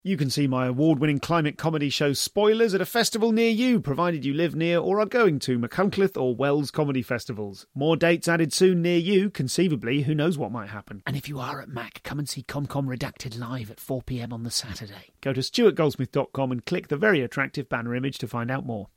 You can see my award-winning climate comedy show Spoilers at a festival near you, provided you live near or are going to Machynlleth or Wells comedy festivals. More dates added soon near you, conceivably, who knows what might happen. And if you are at Mac, come and see ComCom Redacted live at 4 p.m. on the Saturday. Go to stuartgoldsmith.com and click the very attractive banner image to find out more.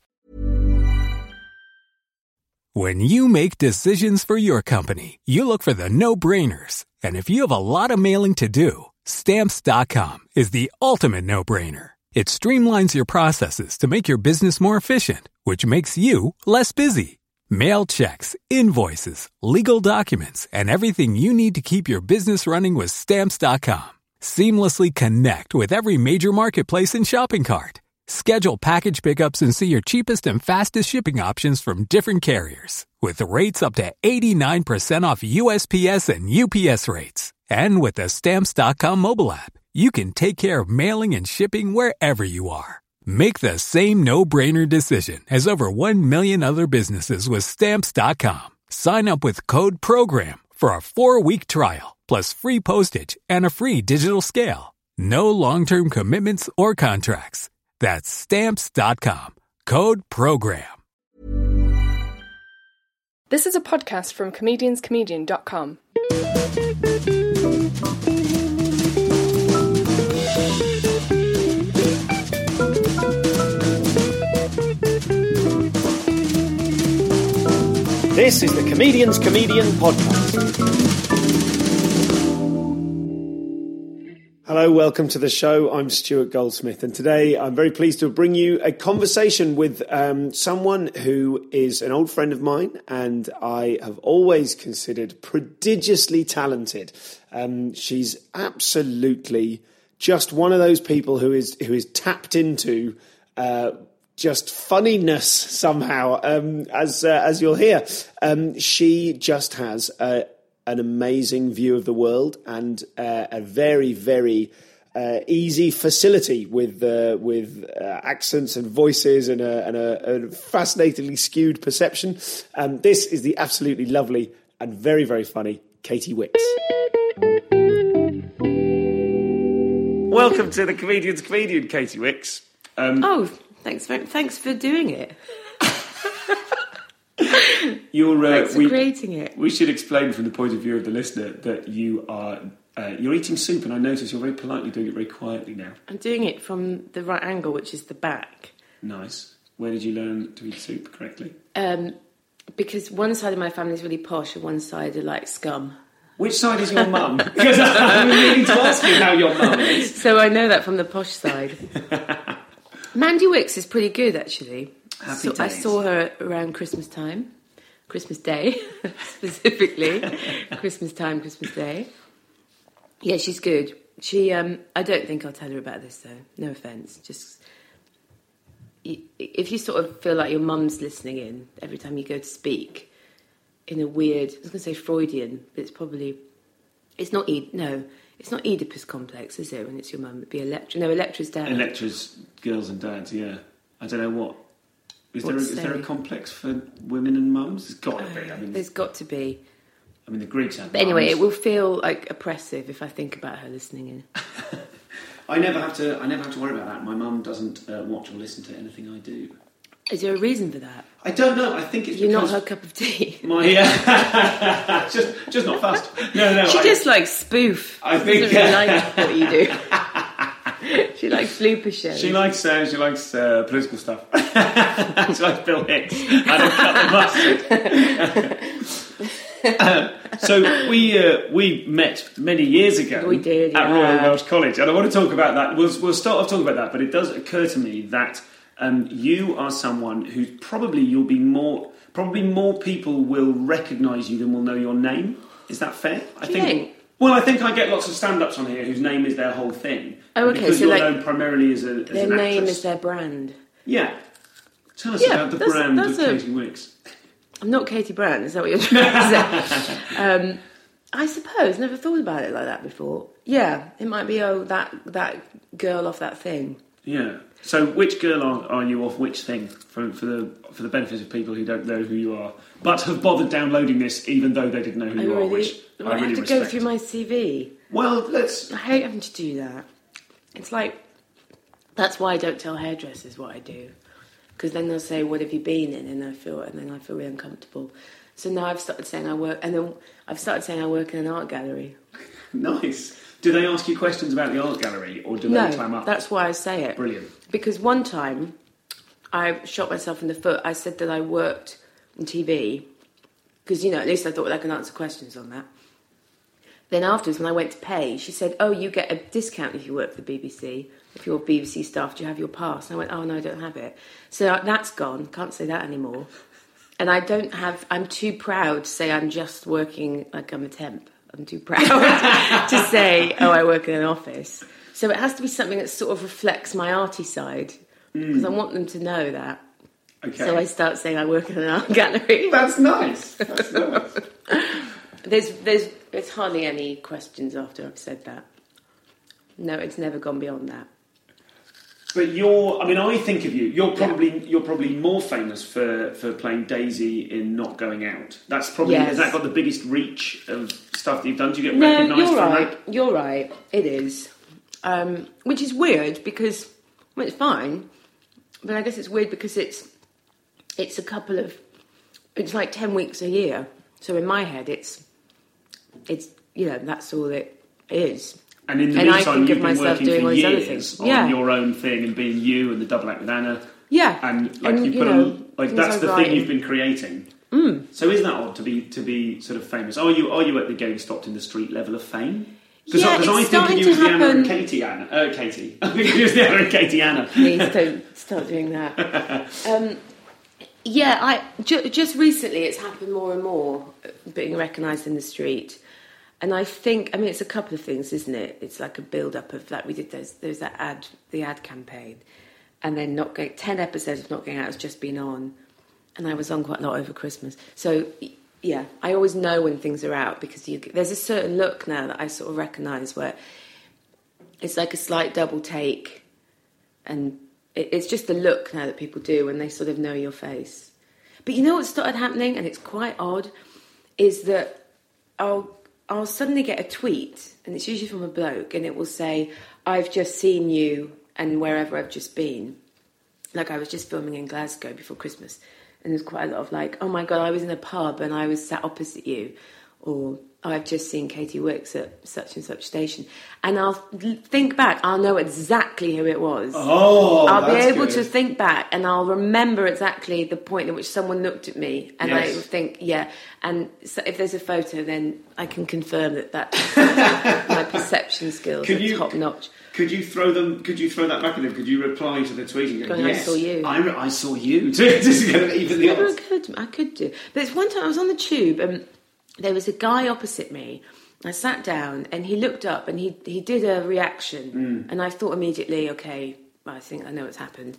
When you make decisions for your company, you look for the no-brainers. And if you have a lot of mailing to do, Stamps.com is the ultimate no-brainer. It streamlines your processes to make your business more efficient, which makes you less busy. Mail checks, invoices, legal documents, and everything you need to keep your business running with Stamps.com. Seamlessly connect with every major marketplace and shopping cart. Schedule package pickups and see your cheapest and fastest shipping options from different carriers, with rates up to 89% off USPS and UPS rates. And with the Stamps.com mobile app, you can take care of mailing and shipping wherever you are. Make the same no-brainer decision as over 1 million other businesses with Stamps.com. Sign up with code PROGRAM for a 4-week trial, plus free postage and a free digital scale. No long-term commitments or contracts. That's Stamps.com. Code PROGRAM. This is a podcast from comedianscomedian.com. This is the Comedian's Comedian podcast. Hello, welcome to the show. I'm Stuart Goldsmith, and today I'm very pleased to bring you a conversation with someone who is an old friend of mine and I have always considered prodigiously talented. She's absolutely just one of those people who is tapped into just funniness somehow, as you'll hear. She just has an amazing view of the world and a very, very easy facility with accents and voices and a fascinatingly skewed perception. This is the absolutely lovely and very, very funny Katie Wicks. Welcome to the Comedian's Comedian, Katie Wicks. Thanks for doing it. Thanks for creating it. We should explain from the point of view of the listener that you are you're eating soup, and I notice you're very politely doing it very quietly now. I'm doing it from the right angle, which is the back. Nice. Where did you learn to eat soup correctly? Because one side of my family is really posh, and one side are like scum. Which side is your mum? Because I'm meaning to ask you how your mum is. So I know that from the posh side. Mandy Wicks is pretty good, actually. Happy days. I saw her around Christmas time. Christmas Day, specifically. Christmas time, Christmas Day. Yeah, she's good. She, I don't think I'll tell her about this, though. No offence. Just, if you sort of feel like your mum's listening in every time you go to speak in a weird, I was going to say Freudian, but it's probably, it's not Oedipus complex, is it, when it's your mum? It'd be Electra. No, Electra's dad. Electra's girls and dads, yeah. I don't know what. Is there a complex for women and mums? There's got to be. There's got to be. I mean, the Greeks had. But anyway, it will feel like oppressive if I think about her listening in. I never have to worry about that. My mum doesn't watch or listen to anything I do. Is there a reason for that? I don't know. I think it's you're not her cup of tea. Just not fast. No. She just likes spoof. I think she doesn't really like what you do. She likes blooper shows. She likes political stuff. She likes Bill Hicks. I don't cut the mustard. So we met many years ago. We did at Royal Welsh College, and I want to talk about that. We'll start off talking about that, but it does occur to me that you are someone who probably more people will recognise you than will know your name. Is that fair? I think. Well, I think I get lots of stand-ups on here whose name is their whole thing. Oh, okay. Because so you're known primarily as an actress. Their name is their brand. Yeah. Tell us about the brand of Katie Wicks. I'm not Katie Brand, is that what you're trying to say? I suppose. Never thought about it like that before. Yeah, it might be, that girl off that thing. Yeah. So which girl are you off which thing for the benefit of people who don't know who you are, but have bothered downloading this even though they didn't know who you are, which I really have to respect. Go through my CV. Well, let's... I hate having to do that. It's like That's why I don't tell hairdressers what I do, because then they'll say, "What have you been in?" and then I feel really uncomfortable. So now I've started saying I work, and then I've started saying I work in an art gallery. Nice. Do they ask you questions about the art gallery, or do they climb up? That's why I say it. Brilliant. Because one time I shot myself in the foot. I said that I worked on TV, because, at least I thought I can answer questions on that. Then afterwards, when I went to pay, she said, "Oh, you get a discount if you work for the BBC. If you're BBC staff, do you have your pass?" And I went, "Oh, no, I don't have it." So that's gone. Can't say that anymore. And I'm too proud to say I'm just working like I'm a temp. I'm too proud to say, "Oh, I work in an office." So it has to be something that sort of reflects my arty side, because I want them to know that. Okay. So I start saying I work in an art gallery. That's nice. That's nice. There's hardly any questions after I've said that. No, it's never gone beyond that. But I think of you. You're probably more famous for playing Daisy in Not Going Out. That's probably has that got the biggest reach of stuff that you've done? Do you get recognised for that? You're right. It is, which is weird because it's fine, but I guess it's weird because it's like 10 weeks a year. So in my head, it's that's all it is. And in the meantime, you've been working for years on your own thing and being you and the double act with Anna. Yeah, and that's the thing you've been creating. So isn't that odd to be sort of famous? Are you at the getting stopped in the street level of fame? Because I think of you as the Anna and Katie Anna. Katie. I think of you as the Anna and Katie Anna. Please don't start doing that. Just recently it's happened more and more, being recognised in the street. And I think, it's a couple of things, isn't it? It's like a build-up of, like we did, there's that the ad campaign. And then 10 episodes of Not Going Out has just been on. And I was on quite a lot over Christmas. So, yeah, I always know when things are out because there's a certain look now that I sort of recognise where it's like a slight double take. And it's just the look now that people do when they sort of know your face. But you know what started happening, and it's quite odd, is that I'll suddenly get a tweet, and it's usually from a bloke, and it will say, "I've just seen you and wherever I've just been." Like I was just filming in Glasgow before Christmas, and there's quite a lot of like, "Oh my God, I was in a pub and I was sat opposite you," or "I've just seen Katie Wicks at such and such station." And I'll think back, I'll know exactly who it was. Oh, I'll be able to think back and I'll remember exactly the point at which someone looked at me. And I will think, yeah. And so if there's a photo, then I can confirm that my perception skills are top notch. Could you throw that back at them? Could you reply to the tweet and go, "Yes, I saw you. I saw you." Just kind of even the odds. I could do. But it's one time I was on the tube and there was a guy opposite me. I sat down and he looked up and he did a reaction. And I thought immediately, okay, I think I know what's happened.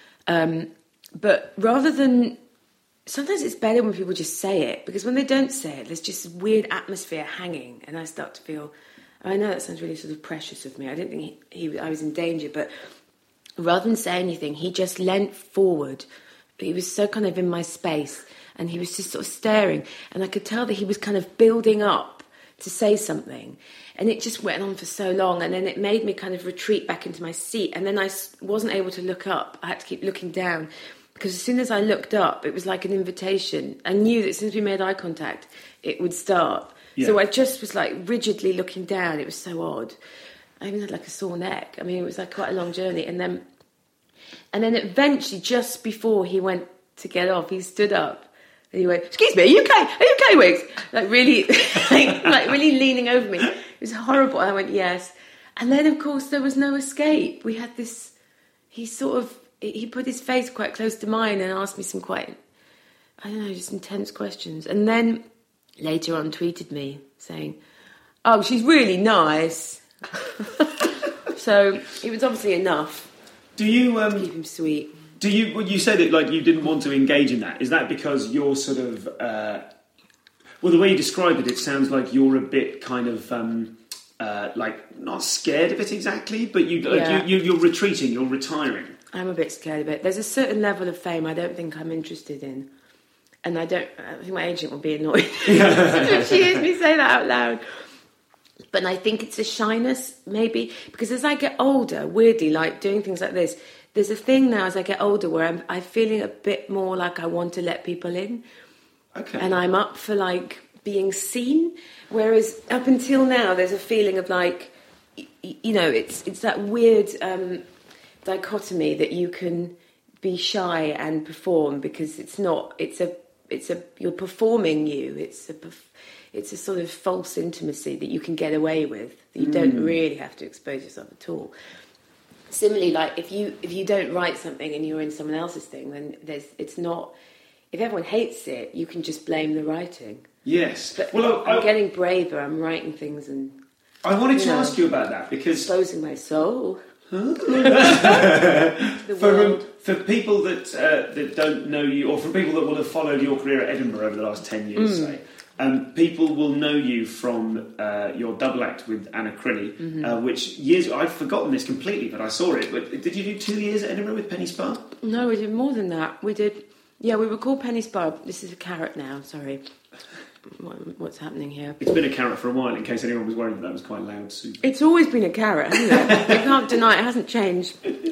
But rather than... Sometimes it's better when people just say it, because when they don't say it, there's just this weird atmosphere hanging. And I start to feel... I know that sounds really sort of precious of me. I didn't think I was in danger. But rather than say anything, he just leant forward. He was so kind of in my space. And he was just sort of staring. And I could tell that he was kind of building up to say something. And it just went on for so long. And then it made me kind of retreat back into my seat. And then I wasn't able to look up. I had to keep looking down. Because as soon as I looked up, it was like an invitation. I knew that since we made eye contact, it would start. Yeah. So I just was like rigidly looking down. It was so odd. I even had like a sore neck. I mean, it was like quite a long journey. And then eventually, just before he went to get off, he stood up. And he went, "Excuse me, are you okay, Wiggs?" Like really, like really leaning over me. It was horrible. And I went, "Yes." And then, of course, there was no escape. We had this. He put his face quite close to mine and asked me some quite, I don't know, just intense questions. And then later on, tweeted me saying, "Oh, she's really nice." So it was obviously enough. Do you keep him sweet? Would you say that like you didn't want to engage in that? Is that because you're sort of the way you described it sounds like you're a bit kind of like not scared of it exactly, but you're retreating, you're retiring. I'm a bit scared of it. There's a certain level of fame I don't think I'm interested in, and I think my agent will be annoyed if she hears me say that out loud. But I think it's a shyness, maybe, because as I get older, weirdly, like doing things like this, there's a thing now as I get older where I'm feeling a bit more like I want to let people in. Okay. And I'm up for, like, being seen. Whereas up until now, there's a feeling of, like, you know, it's that weird dichotomy that you can be shy and perform, because you're performing you. It's a sort of false intimacy that you can get away with, that you don't really have to expose yourself at all. Similarly, like if you don't write something and you're in someone else's thing, then it's not. If everyone hates it, you can just blame the writing. Yes. But well, I'm getting braver. I'm writing things and. I wanted to ask you about that because exposing my soul. For people that don't know you, or for people that will have followed your career at Edinburgh over the last 10 years, say, people will know you from your double act with Anna Crilly, which I've forgotten this completely, but I saw it. But did you do 2 years at Edinburgh with Penny Spar? No, we did more than that. We were called Penny Spar. This is a carrot now, sorry. What's happening here? It's been a carrot for a while, in case anyone was worried that was quite loud soup. It's always been a carrot, hasn't it? You can't deny it hasn't changed.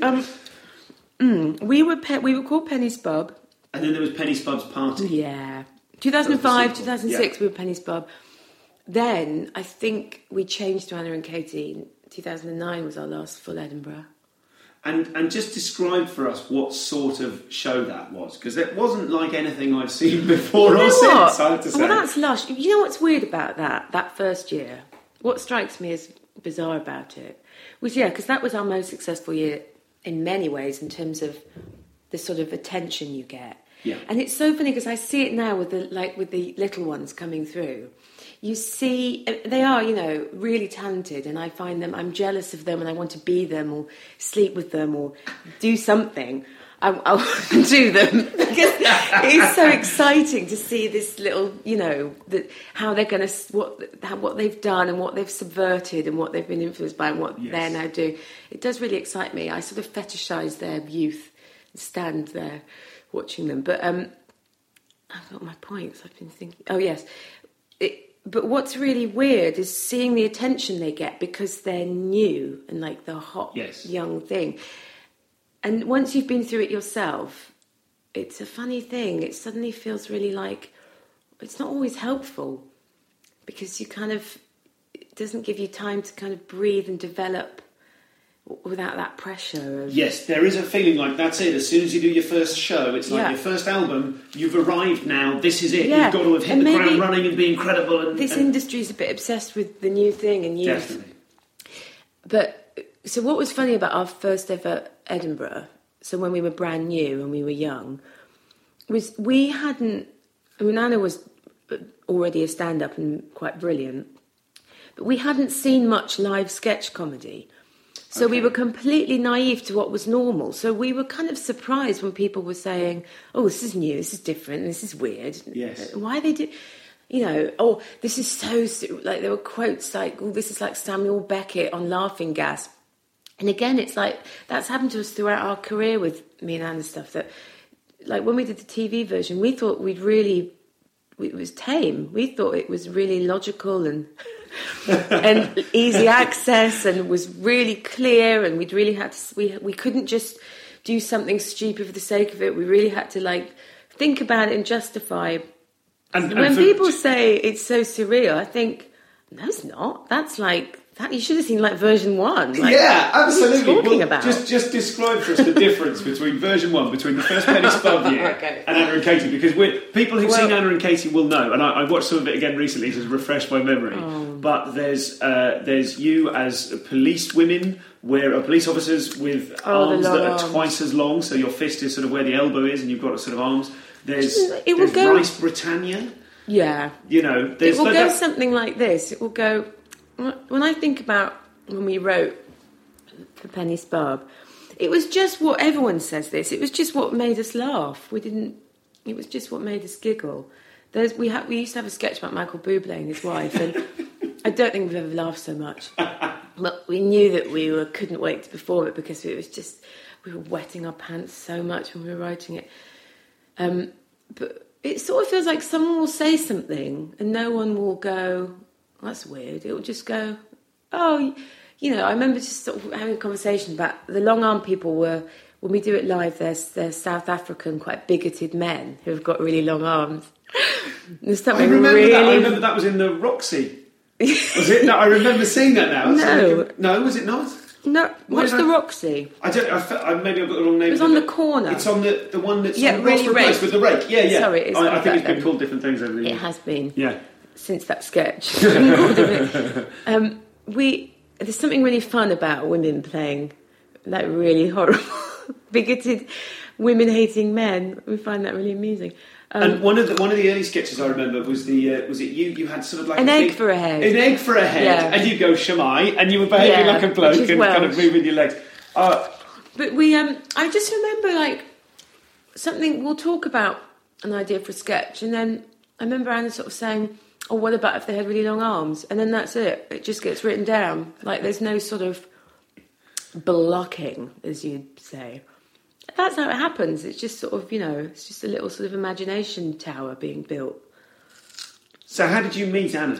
We were called Penny Spub. And then there was Penny Spub's Party. Yeah. 2005, 2006, yeah. we were Penny Spub. Then I think we changed to Anna and Katie. 2009 was our last full Edinburgh. And just describe for us what sort of show that was, because it wasn't like anything I've seen before or since, I have to say. Well, that's lush. You know what's weird about that first year? What strikes me as bizarre about it was, because that was our most successful year in many ways in terms of the sort of attention you get. Yeah. And it's so funny because I see it now with the little ones coming through. You see, they are, really talented, and I'm jealous of them, and I want to be them, or sleep with them, or do something. I'll do them, because it's so exciting to see this little, how they're going to, what they've done, and what they've subverted, and what they've been influenced by, and what they're now doing. It does really excite me. I sort of fetishise their youth, and stand there watching them. But I've got my points. I've been thinking. Oh yes. But what's really weird is seeing the attention they get because they're new and like the hot young thing. And once you've been through it yourself, it's a funny thing. It suddenly feels really like it's not always helpful, because it doesn't give you time to kind of breathe and develop without that pressure. Yes, there is a feeling like that's it. As soon as you do your first show, it's like your first album, you've arrived now, this is it. You've got to have hit the ground running and be incredible. And this industry's a bit obsessed with the new thing and youth. Definitely. But, so what was funny about our first ever Edinburgh, so when we were brand new and we were young, was Anna was already a stand-up and quite brilliant, but we hadn't seen much live sketch comedy. So we were completely naive to what was normal. So we were kind of surprised when people were saying, oh, this is new, this is different, this is weird. Yes. Why they do... this is so... Like, there were quotes like, oh, this is like Samuel Beckett on Laughing Gas. And again, it's like, that's happened to us throughout our career with me and Anna stuff, that, like, when we did the TV version, we thought it was tame. We thought it was really logical and... and easy access, and was really clear, and we'd really had to, we couldn't just do something stupid for the sake of it. We really had to think about it and justify. And when people say it's so surreal, I think, no, it's not. That's like that. You should have seen version 1. Yeah, absolutely. What are you talking about? Just describe for us the difference between version 1, between the first Penny Spub year and Anna and Katie, because people who've seen Anna and Katie will know, and I watched some of it again recently to refresh my memory. But there's you as police women, where police officers with arms that are twice as long, so your fist is sort of where the elbow is, and you've got sort of arms. There's Rice Britannia. Yeah. It will go something like this. It will go... When I think about when we wrote for Penny Spub, it was just what everyone says this. It was just what made us laugh. It was just what made us giggle. We used to have a sketch about Michael Bublé and his wife, and I don't think we've ever laughed so much. But we knew that we couldn't wait to perform it, because it was just, we were wetting our pants so much when we were writing it. But it sort of feels like someone will say something and no one will go, that's weird. It will just go, oh, you know, I remember just sort of having a conversation about the long arm people were, when we do it live, they're South African, quite bigoted men who have got really long arms. There's something I remember that was in the Roxy. Was it? No, I remember seeing that now. No. No, was it not? No, what's the Roxy? I don't. Maybe I've got the wrong name. It was on the corner. It's on the one that's on really Roxburgh Place with the rake. Yeah. Sorry, I think it's been called different things over the years. It has been. Yeah. Since that sketch. There's something really fun about women playing like really horrible, bigoted, women-hating men. We find that really amusing. And one of the early sketches I remember was was it you had sort of like an egg for a head, and you go shamai, and you were behaving like a bloke and kind of moving your legs. But we, I just remember like something. We'll talk about an idea for a sketch, and then I remember Anna sort of saying, "Oh, what about if they had really long arms?" And then that's it. It just gets written down. Like there's no sort of blocking, as you'd say. That's how it happens. It's just sort of, you know, it's just a little sort of imagination tower being built. So how did you meet Anna?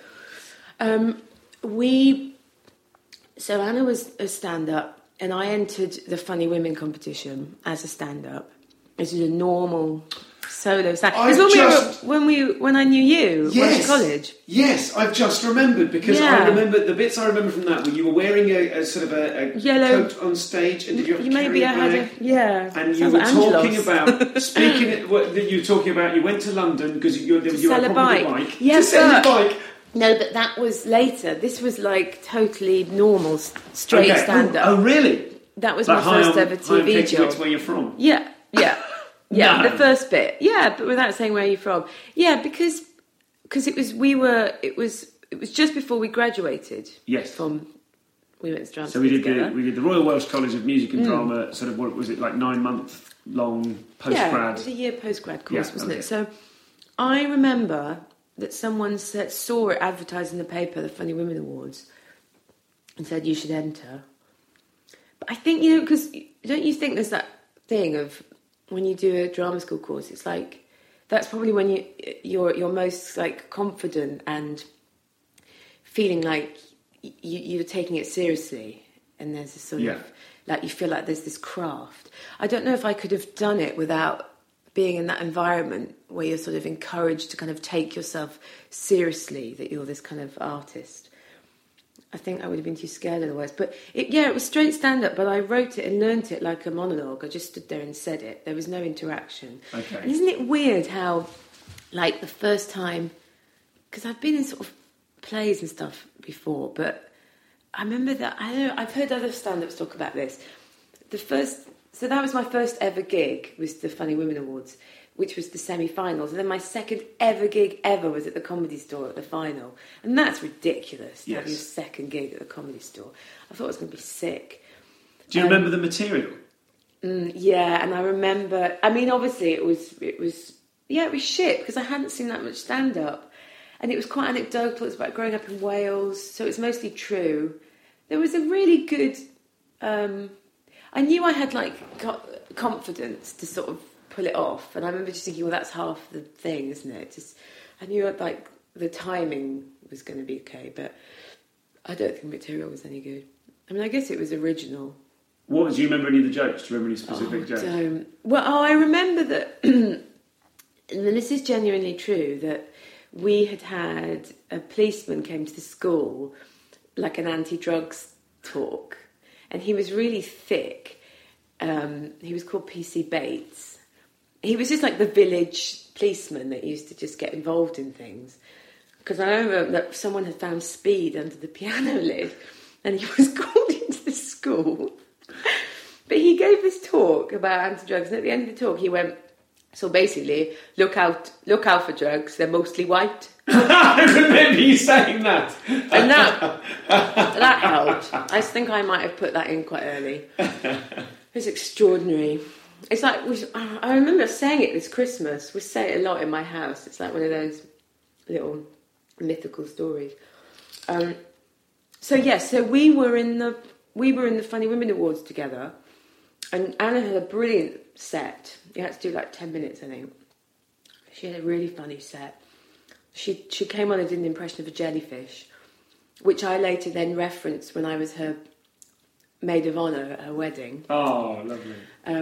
So Anna was a stand-up, and I entered the Funny Women competition as a stand-up. This is a normal solo stand. Because when I knew you, went to college. Yes, I've just remembered, because I remember the bits I remember from that were you were wearing a sort of a yellow coat on stage, and did you have to maybe carry a bag? And you were talking about you were talking about you went to London because you were sell a bike. To sell a bike. No, but that was later. This was like totally normal, straight stand-up. Oh, really? That was my first ever TV job. That's where you're from. Yeah. No. The first bit. Yeah, but without saying where you're from. Yeah, because it was just before we graduated. Yes. We went to drama. So we did the Royal Welsh College of Music and Drama. Sort of, what was it, like 9-month long postgrad? Yeah, it was a year postgrad course, wasn't it? So I remember that someone saw it advertised in the paper, the Funny Women Awards, and said you should enter. But I think, you know, because don't you think there's that thing of when you do a drama school course, it's like that's probably when you're most like confident and feeling like you're taking it seriously, and there's this sort of like you feel like there's this craft. I don't know if I could have done it without being in that environment where you're sort of encouraged to kind of take yourself seriously, that you're this kind of artist. I think I would have been too scared otherwise. But it was straight stand-up, but I wrote it and learnt it like a monologue. I just stood there and said it. There was no interaction. Okay. And isn't it weird how, like, the first time... Because I've been in sort of plays and stuff before, but I remember that... I don't know, I've heard other stand-ups talk about this. So that was my first ever gig, was the Funny Women Awards, which was the semi-finals. And then my second ever gig ever was at the Comedy Store at the final. And that's ridiculous, to have your second gig at the Comedy Store. I thought it was going to be sick. Do you remember the material? Yeah, and I remember... I mean, obviously it was shit, because I hadn't seen that much stand-up. And it was quite anecdotal. It was about growing up in Wales, so it's mostly true. There was a really good... I knew I had, like, confidence to sort of pull it off, and I remember just thinking, well, that's half the thing, isn't it? I knew, like, the timing was going to be okay, but I don't think the material was any good. I mean, I guess it was original. Do you remember any of the jokes? Do you remember any specific jokes? I remember that, and this is genuinely true, that we had a policeman came to the school, like an anti-drugs talk, and he was really thick. He was called PC Bates. He was just like the village policeman that used to just get involved in things. Because I remember that someone had found speed under the piano lid, and he was called into the school. But he gave this talk about anti-drugs, and at the end of the talk he went, so basically, look out for drugs, they're mostly white. I remember you saying that. And that helped. I think I might have put that in quite early. It was extraordinary. It's like, I remember saying it this Christmas. We say it a lot in my house. It's like one of those little mythical stories. So we were in the Funny Women Awards together, and Anna had a brilliant set. You had to do like 10 minutes, I think. She had a really funny set. She came on and did an impression of a jellyfish, which I later then referenced when I was her maid of honour at her wedding. Oh, lovely.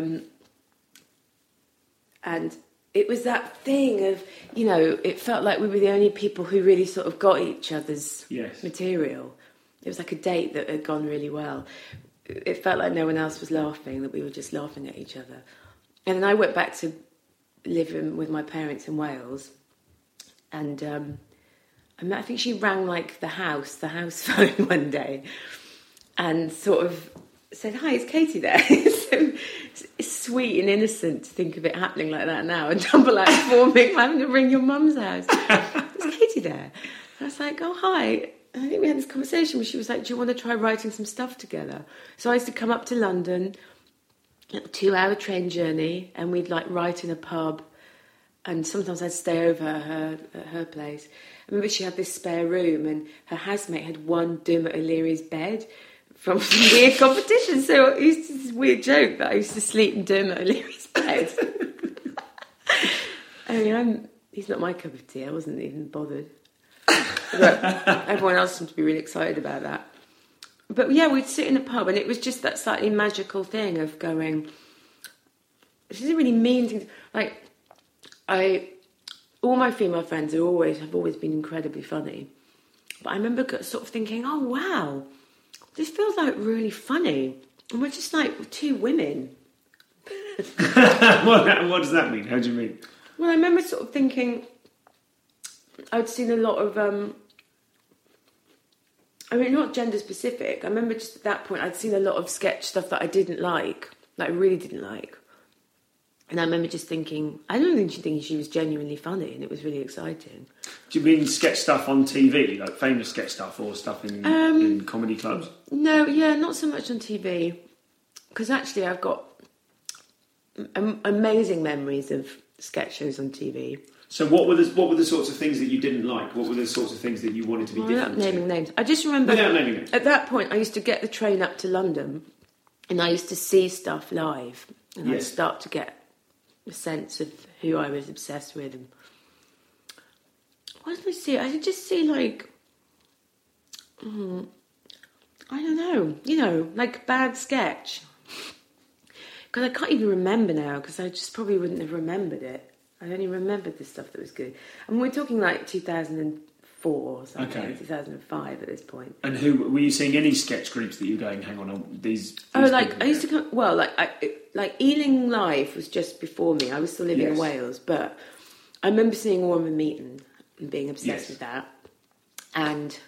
And it was that thing of, you know, it felt like we were the only people who really sort of got each other's material. It was like a date that had gone really well. It felt like no one else was laughing, that we were just laughing at each other. And then I went back to living with my parents in Wales. And I think she rang like the house phone one day and sort of said, "Hi, is Katie there?" So it's sweet and innocent to think of it happening like that now, and double act forming, having to ring your mum's house. "Is Katie there?" And I was like, "Oh, hi." And I think we had this conversation where she was like, "Do you want to try writing some stuff together?" So I used to come up to London, a 2-hour train journey, and we'd like write in a pub, and sometimes I'd stay over at her place. I remember she had this spare room, and her housemate had won Dermot O'Leary's bed from some weird competition. So I used to this weird joke that I used to sleep in Dermot O'Leary's bed. I mean, he's not my cup of tea. I wasn't even bothered. But everyone else seemed to be really excited about that. But yeah, we'd sit in a pub, and it was just that slightly magical thing of going, this isn't really mean things. Like, all my female friends have always been incredibly funny. But I remember sort of thinking, oh, wow, this feels like really funny. And we're just like two women. What does that mean? How do you mean? Well, I remember sort of thinking, I'd seen a lot of, not gender specific. I remember just at that point, I'd seen a lot of sketch stuff that I didn't like, that I really didn't like. And I remember just thinking, I don't think she was genuinely funny, and it was really exciting. Do you mean sketch stuff on TV, like famous sketch stuff, or stuff in comedy clubs? No, yeah, not so much on TV. Because actually I've got amazing memories of sketch shows on TV. So what were the sorts of things that you didn't like? What were the sorts of things that you wanted to be different without naming names. I just remember at that point I used to get the train up to London, and I used to see stuff live, and I'd start to get a sense of who I was obsessed with. And what did I see? I could just see like, I don't know, like bad sketch. Because I can't even remember now, because I just probably wouldn't have remembered it. I only remembered the stuff that was good. And we're talking like 2004 or something, 2005 at this point. And who were you seeing? Any sketch groups that you were going, hang on, these I used to come. Well, like Ealing Live was just before me. I was still living in Wales, but I remember seeing Warren Meaton and being obsessed with that. And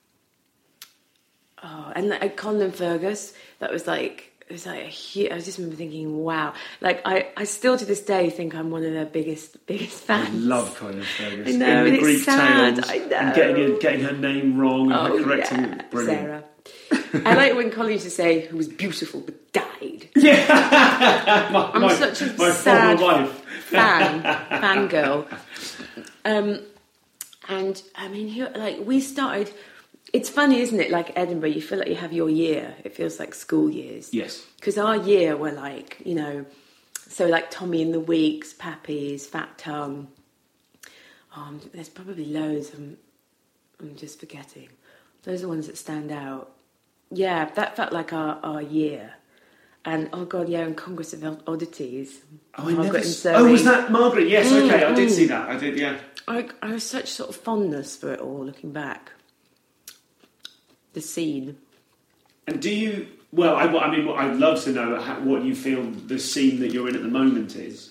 like Colin Fergus, that was like. It was like a huge, I just remember thinking, wow. Like, I still to this day think I'm one of their biggest fans. I love Colin Fergus. I know, and Greek it's sad. tales, I know. And getting her name wrong and her correcting it. Brilliant. Sarah. I like when Colin used to say, who was beautiful but died. Yeah. I'm such a sad fangirl. And, I mean, we started... It's funny, isn't it? Like Edinburgh, you feel like you have your year. It feels like school years. Yes. Because our year were like, so like Tommy and the Weeks, Pappies, Fat Tongue. There's probably loads I'm just forgetting. Those are the ones that stand out. Yeah, that felt like our year. And, and Congress of Oddities. Was that Margaret? Yes, okay, I did see that. I did, yeah. I have such sort of fondness for it all, looking back. The scene. And do you... Well, I'd love to know what you feel the scene that you're in at the moment is.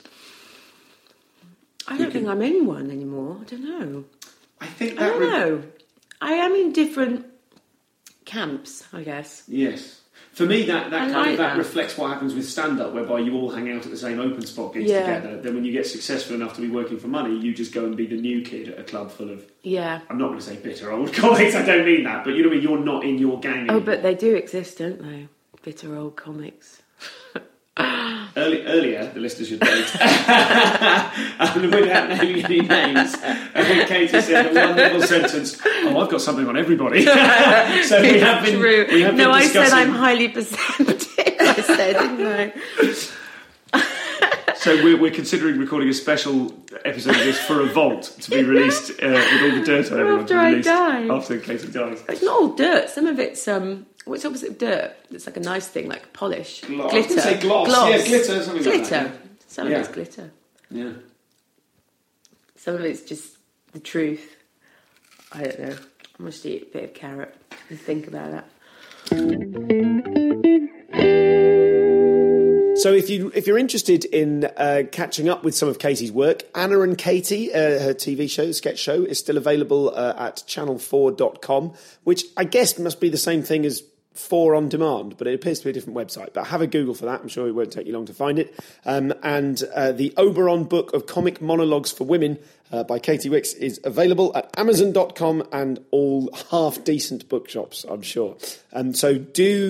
I don't think I'm in one anymore. I don't know. I think that... I don't know. I am in different camps, I guess. Yes. For me, that reflects what happens with stand-up, whereby you all hang out at the same open spot gigs together. Then when you get successful enough to be working for money, you just go and be the new kid at a club full of... Yeah. I'm not going to say bitter old comics, I don't mean that, but you know what I mean? You're not in your gang anymore. Oh, but they do exist, don't they? Bitter old comics. Earlier, the listeners should note, without naming any names, Katie said a wonderful sentence, I've got something on everybody. So we have been... True. We have been discussing... I said I'm highly perceptive, I said, didn't I? So we're considering recording a special episode of this for a vault to be released with all the dirt on everyone. After I die. After Katie dies. It's not all dirt. Some of it's what's the opposite of dirt? It's like a nice thing, like polish. Glitter. I Glitter. was gonna say gloss. Yeah, glitter. Something like that. Glitter. Some of it's glitter. Yeah. Some of it's just the truth. I don't know. I must eat a bit of carrot and think about that. So if you're interested in catching up with some of Katie's work, Anna and Katie, her TV show, sketch show, is still available at channel4.com, which I guess must be the same thing as 4 on demand, but it appears to be a different website. But have a Google for that. I'm sure it won't take you long to find it. And the Oberon book of comic monologues for women by Katie Wicks is available at Amazon.com and all half-decent bookshops, I'm sure. So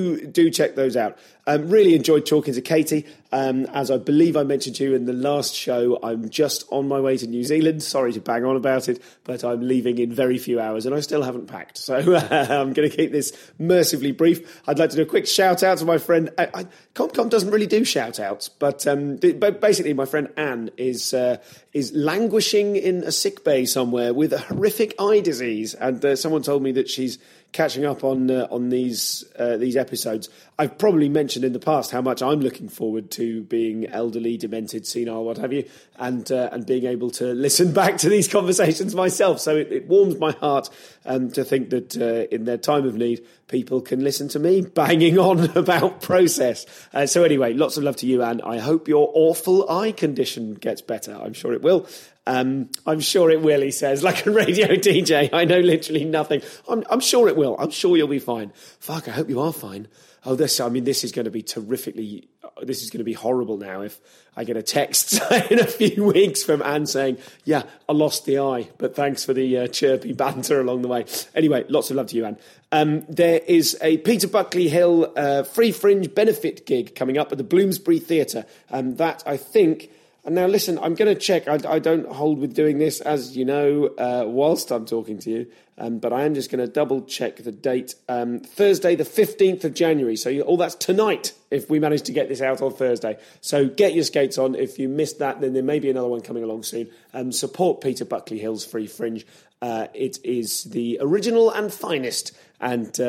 do check those out. Really enjoyed talking to Katie. As I believe I mentioned to you in the last show, I'm just on my way to New Zealand. Sorry to bang on about it, but I'm leaving in very few hours and I still haven't packed. So I'm going to keep this mercifully brief. I'd like to do a quick shout out to my friend. ComCom doesn't really do shout outs, but basically my friend Anne is languishing in a sick bay somewhere with a horrific eye disease. And someone told me that she's catching up on these episodes. I've probably mentioned in the past how much I'm looking forward to being elderly, demented, senile, what have you, and being able to listen back to these conversations myself. So it warms my heart to think that in their time of need, people can listen to me banging on about process. So anyway, lots of love to you, Anne. I hope your awful eye condition gets better. I'm sure it will. I'm sure it will, he says, like a radio DJ. I know literally nothing. I'm sure it will. I'm sure you'll be fine. Fuck, I hope you are fine. Oh, this is going to be this is going to be horrible now if I get a text in a few weeks from Anne saying, yeah, I lost the eye, but thanks for the chirpy banter along the way. Anyway, lots of love to you, Anne. There is a Peter Buckley Hill Free Fringe benefit gig coming up at the Bloomsbury Theatre. That, I think... And now, listen, I'm going to check. I don't hold with doing this, as you know, whilst I'm talking to you. But I am just going to double-check the date. Thursday, the 15th of January. So that's tonight, if we manage to get this out on Thursday. So get your skates on. If you missed that, then there may be another one coming along soon. Support Peter Buckley Hill's Free Fringe. It is the original and finest. And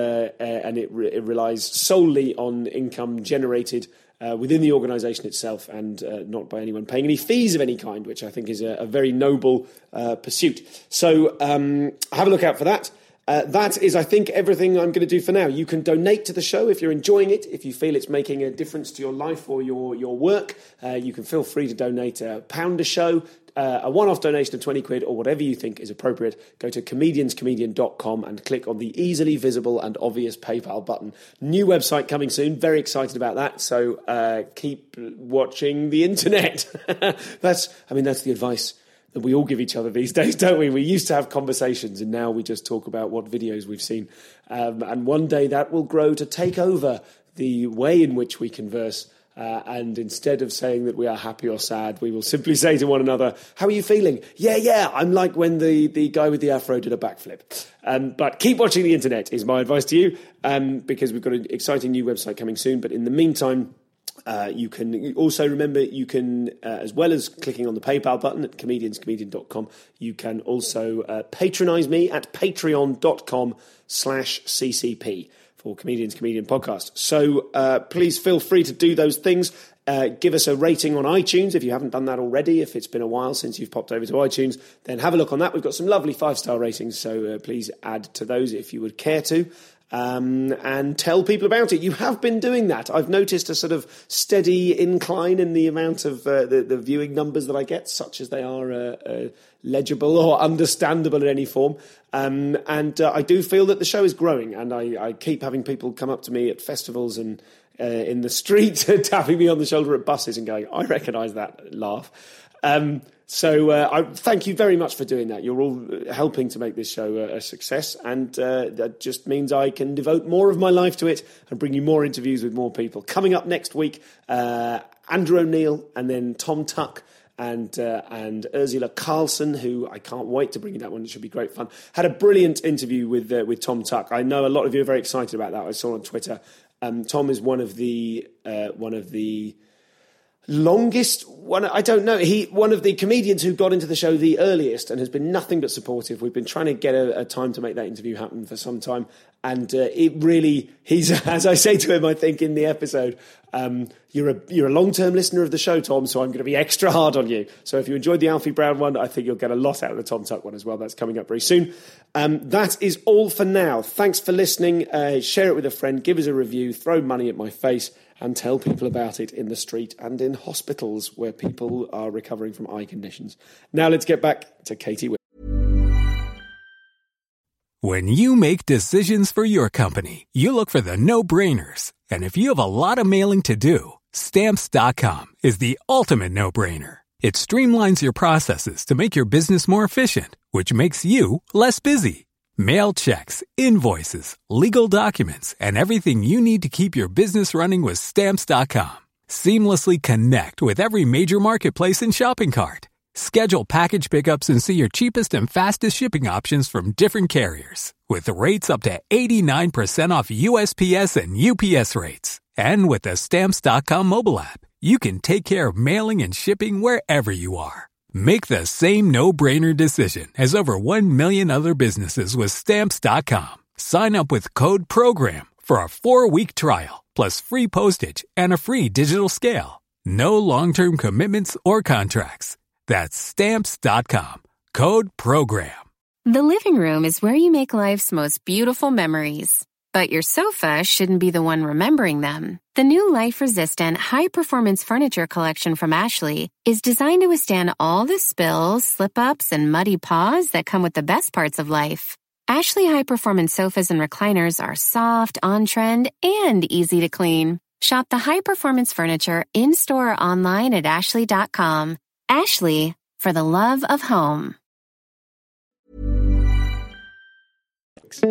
it relies solely on income generated within the organisation itself and not by anyone paying any fees of any kind, which I think is a very noble pursuit. So have a look out for that. That is, I think, everything I'm going to do for now. You can donate to the show if you're enjoying it, if you feel it's making a difference to your life or your work. You can feel free to donate £1 a show, a one-off donation of 20 quid or whatever you think is appropriate. Go to comedianscomedian.com and click on the easily visible and obvious PayPal button. New website coming soon. Very excited about that. So keep watching the internet. That's the advice that we all give each other these days, don't we? We used to have conversations and now we just talk about what videos we've seen. And one day that will grow to take over the way in which we converse. And instead of saying that we are happy or sad, we will simply say to one another, how are you feeling? Yeah, I'm like when the guy with the afro did a backflip. But keep watching the internet is my advice to you, because we've got an exciting new website coming soon. But in the meantime, you can also remember, as well as clicking on the PayPal button at comedianscomedian.com, you can also patronise me at patreon.com/ccp. for Comedians Comedian Podcast. So please feel free to do those things. Give us a rating on iTunes if you haven't done that already. If it's been a while since you've popped over to iTunes, then have a look on that. We've got some lovely 5-star ratings, so please add to those if you would care to. And tell people about it. You have been doing that. I've noticed a sort of steady incline in the amount of the viewing numbers that I get, such as they are legible or understandable in any form. And I do feel that the show is growing, and I keep having people come up to me at festivals and in the street, tapping me on the shoulder at buses and going, I recognise that laugh. So I thank you very much for doing that. You're all helping to make this show a success, and that just means I can devote more of my life to it and bring you more interviews with more people. Coming up next week, Andrew O'Neill, and then Tom Tuck and Ursula Carlson, who I can't wait to bring you that one. It should be great fun. Had a brilliant interview with Tom Tuck. I know a lot of you are very excited about that. I saw on Twitter. Tom is one of the longest one. I don't know. One of the comedians who got into the show the earliest and has been nothing but supportive. We've been trying to get a time to make that interview happen for some time. And he's, as I say to him, I think in the episode, you're a long-term listener of the show, Tom, so I'm going to be extra hard on you. So if you enjoyed the Alfie Brown one, I think you'll get a lot out of the Tom Tuck one as well. That's coming up very soon. That is all for now. Thanks for listening. Share it with a friend, give us a review, throw money at my face, and tell people about it in the street and in hospitals where people are recovering from eye conditions. Now let's get back to Katie. When you make decisions for your company, you look for the no-brainers. And if you have a lot of mailing to do, Stamps.com is the ultimate no-brainer. It streamlines your processes to make your business more efficient, which makes you less busy. Mail checks, invoices, legal documents, and everything you need to keep your business running with Stamps.com. Seamlessly connect with every major marketplace and shopping cart. Schedule package pickups and see your cheapest and fastest shipping options from different carriers, with rates up to 89% off USPS and UPS rates. And with the Stamps.com mobile app, you can take care of mailing and shipping wherever you are. Make the same no-brainer decision as over 1 million other businesses with Stamps.com. Sign up with code PROGRAM for a 4-week trial, plus free postage and a free digital scale. No long-term commitments or contracts. That's Stamps.com. Code PROGRAM. The living room is where you make life's most beautiful memories. But your sofa shouldn't be the one remembering them. The new life-resistant, high-performance furniture collection from Ashley is designed to withstand all the spills, slip-ups, and muddy paws that come with the best parts of life. Ashley high-performance sofas and recliners are soft, on-trend, and easy to clean. Shop the high-performance furniture in-store or online at ashley.com. Ashley, for the love of home. So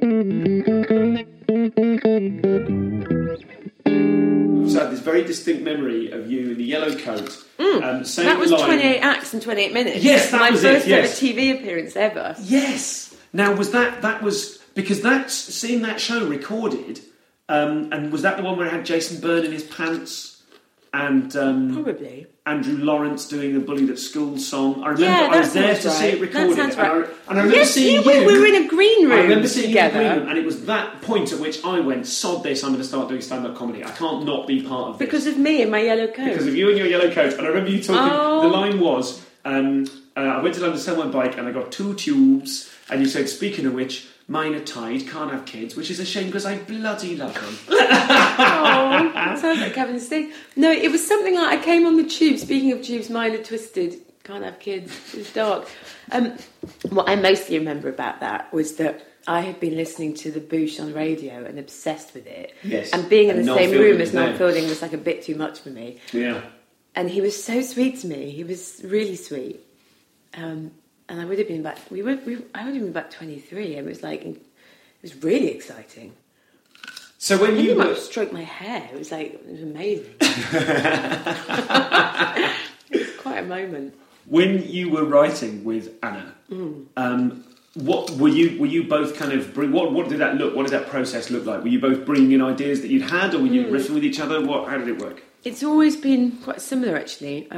I have this very distinct memory of you in the yellow coat. Saying that was line, 28 acts in 28 minutes. Yes, that my was first it, yes. ever TV appearance ever. Yes. Now, was that was because seeing that show recorded, and was that the one where it had Jason Byrne in his pants and probably Andrew Lawrence doing the Bullied at School song? I remember I was that there sounds to see it right. recorded, That sounds right. and I remember seeing you. We were in a green room. I remember seeing together. you in a green room, and it was that point at which I went, "Sod this! I'm going to start doing stand-up comedy. I can't not be part of this." Because of me in my yellow coat. Because of you and your yellow coat. And I remember you talking. The line was, "I went to London to sell my bike, and I got 2 tubes." And you said, "Speaking of which, mine are tied, can't have kids," which is a shame because I bloody love them. Oh, that sounds like Kevin Steen. No, it was something like I came on the tube. Speaking of tubes, mine are twisted, can't have kids. It's dark. What I mostly remember about that was that I had been listening to the Boosh on radio and obsessed with it. Yes. And being in the same room as Noel there. Fielding was like a bit too much for me. Yeah. And he was so sweet to me. He was really sweet. And I would have been about. I would have been about 23. It was like, it was really exciting. So when you might have stroked my hair. It was amazing. It was quite a moment. When you were writing with Anna, what were you both kind of bring? What did that look? What did that process look like? Were you both bringing in ideas that you'd had, or were you riffing with each other? How did it work? It's always been quite similar, actually.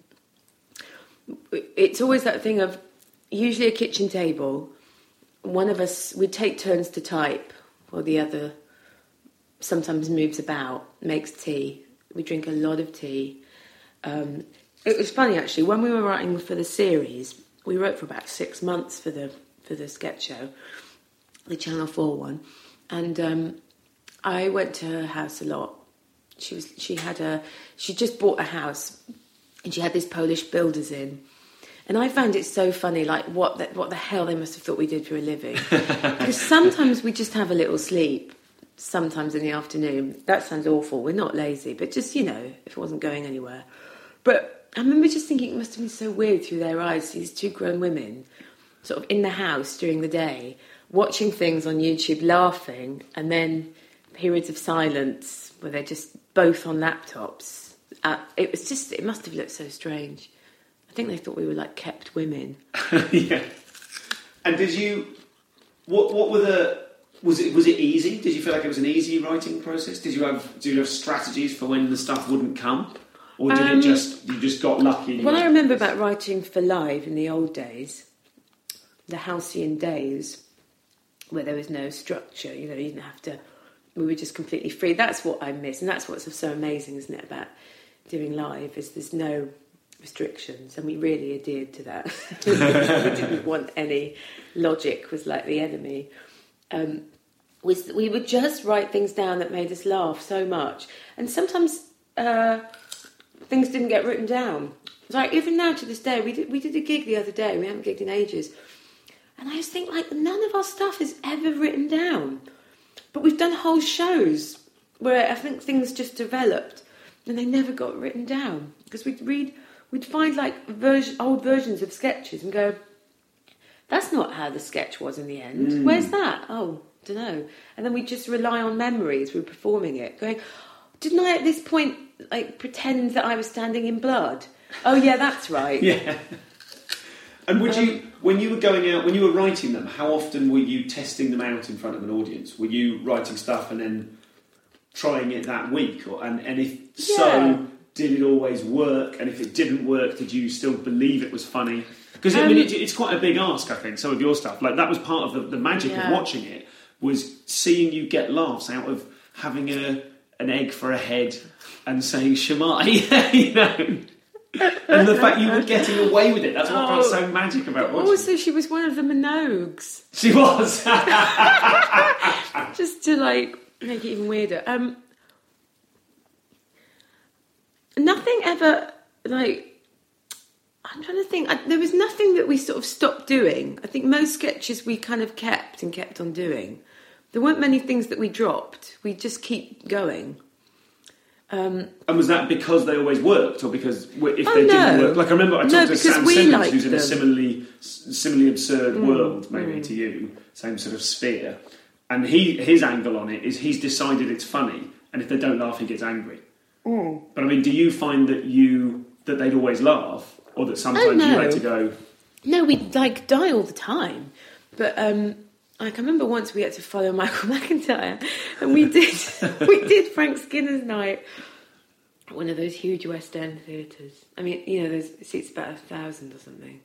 It's always that thing of usually a kitchen table. One of us would take turns to type, or the other sometimes moves about, makes tea. We drink a lot of tea. It was funny, actually, when we were writing for the series, we wrote for about 6 months for the sketch show, the Channel 4 one, and I went to her house a lot. She just bought a house, and she had these Polish builders in. And I found it so funny, like, what the hell they must have thought we did for a living. Because sometimes we just have a little sleep, sometimes in the afternoon. That sounds awful. We're not lazy, but just, if it wasn't going anywhere. But I remember just thinking it must have been so weird through their eyes, these 2 grown women, sort of in the house during the day, watching things on YouTube, laughing, and then periods of silence where they're just both on laptops. It must have looked so strange. I think they thought we were like kept women. Yeah. And did you? What were the? Was it easy? Did you feel like it was an easy writing process? Did you have strategies for when the stuff wouldn't come, or did you just got lucky? What I remember about writing for live in the old days, the halcyon days, where there was no structure, you didn't have to. We were just completely free. That's what I miss, and that's what's so amazing, isn't it, about doing live? Is there's no restrictions, and we really adhered to that. We didn't want any. Logic was like the enemy. We would just write things down that made us laugh so much, and sometimes things didn't get written down. Like even now to this day, we did a gig the other day. We haven't gigged in ages, and I just think like none of our stuff is ever written down. But we've done whole shows where I think things just developed and they never got written down. Because we'd find like old versions of sketches and go, that's not how the sketch was in the end. Where's that? Oh, don't know. And then we just rely on memories. We're performing it, going, didn't I at this point like pretend that I was standing in blood? Oh yeah, that's right. Yeah. And would you, when you were going out, when you were writing them, how often were you testing them out in front of an audience? Were you writing stuff and then trying it that week? And if so, did it always work? And if it didn't work, did you still believe it was funny? Because it's quite a big ask, I think, some of your stuff. Like that was part of the magic of watching it, was seeing you get laughs out of having an egg for a head and saying Shemai, And the fact you were getting away with it, that's what felt so magic about watching. Also, she was one of the Minogues. She was. Just to, like, make it even weirder. Nothing ever, like... I'm trying to think. There was nothing that we sort of stopped doing. I think most sketches we kind of kept on doing. There weren't many things that we dropped. We just keep going. And was that because they always worked, or because if they didn't work? Like I remember I talked to Sam Simmons, who's in a similarly absurd world, maybe to you, same sort of sphere, and his angle on it is he's decided it's funny, and if they don't laugh, he gets angry. But I mean, do you find that they'd always laugh, or that sometimes you had to go? No, we'd like die all the time, but. Like I remember once we had to follow Michael McIntyre, and we did Frank Skinner's night at one of those huge West End theatres. I mean, those seats about 1,000 or something,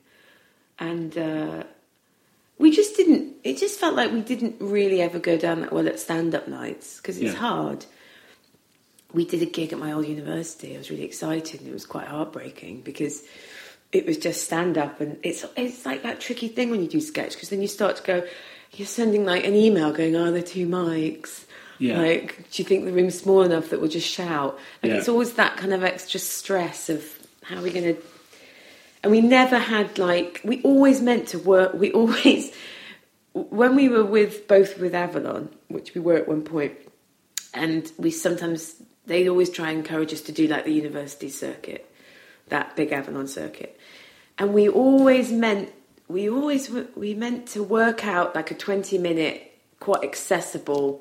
and we just didn't. It just felt like we didn't really ever go down that well at stand-up nights because it's hard. We did a gig at my old university. I was really excited, and it was quite heartbreaking because it was just stand-up, and it's like that tricky thing when you do sketch because then you start to go. You're sending like an email going, are there 2 mics? Yeah. Like, do you think the room's small enough that we'll just shout? Like, it's always that kind of extra stress of how are we going to... And we never had we always meant to work. We always... When we were both with Avalon, which we were at one point, and they'd always try and encourage us to do like the university circuit, that big Avalon circuit. And we meant to work out like a 20-minute, quite accessible,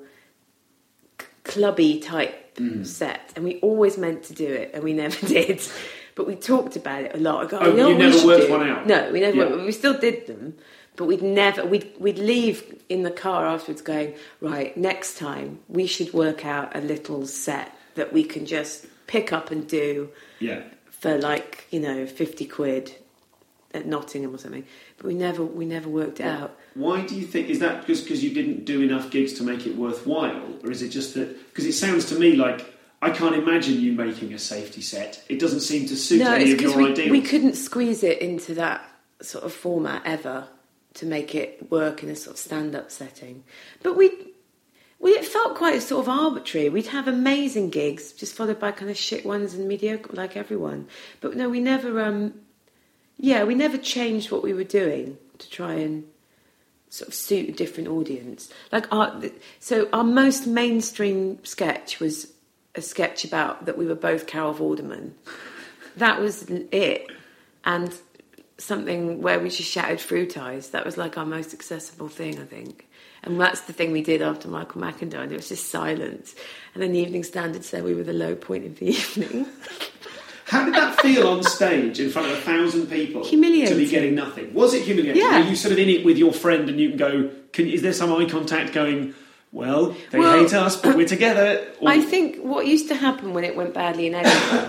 clubby type set, and we always meant to do it, and we never did. But we talked about it a lot. You never worked one out? No, we never. Yeah. We still did them, but we'd leave in the car afterwards, going, right, next time we should work out a little set that we can just pick up and do. Yeah. For 50 quid. At Nottingham or something, but we never worked it out. Why do you think? Is that because you didn't do enough gigs to make it worthwhile, or is it just that? Because it sounds to me like I can't imagine you making a safety set. It doesn't seem to suit any of your ideals. We couldn't squeeze it into that sort of format ever to make it work in a sort of stand-up setting. But it felt quite sort of arbitrary. We'd have amazing gigs, just followed by kind of shit ones and mediocre, like everyone. But no, we never. We never changed what we were doing to try and sort of suit a different audience. Like our most mainstream sketch was a sketch about that we were both Carol Vorderman. That was it. And something where we just shouted fruit eyes. That was like our most accessible thing, I think. And that's the thing we did after Michael McIntyre. It was just silence. And then the Evening Standard said we were the low point of the evening. How did that feel on stage in front of 1,000 people? Humiliating. To be getting nothing. Was it humiliating? Yeah. Were you sort of in it with your friend and you can go, is there some eye contact going, they hate us, but we're together? Or... I think what used to happen when it went badly in Edinburgh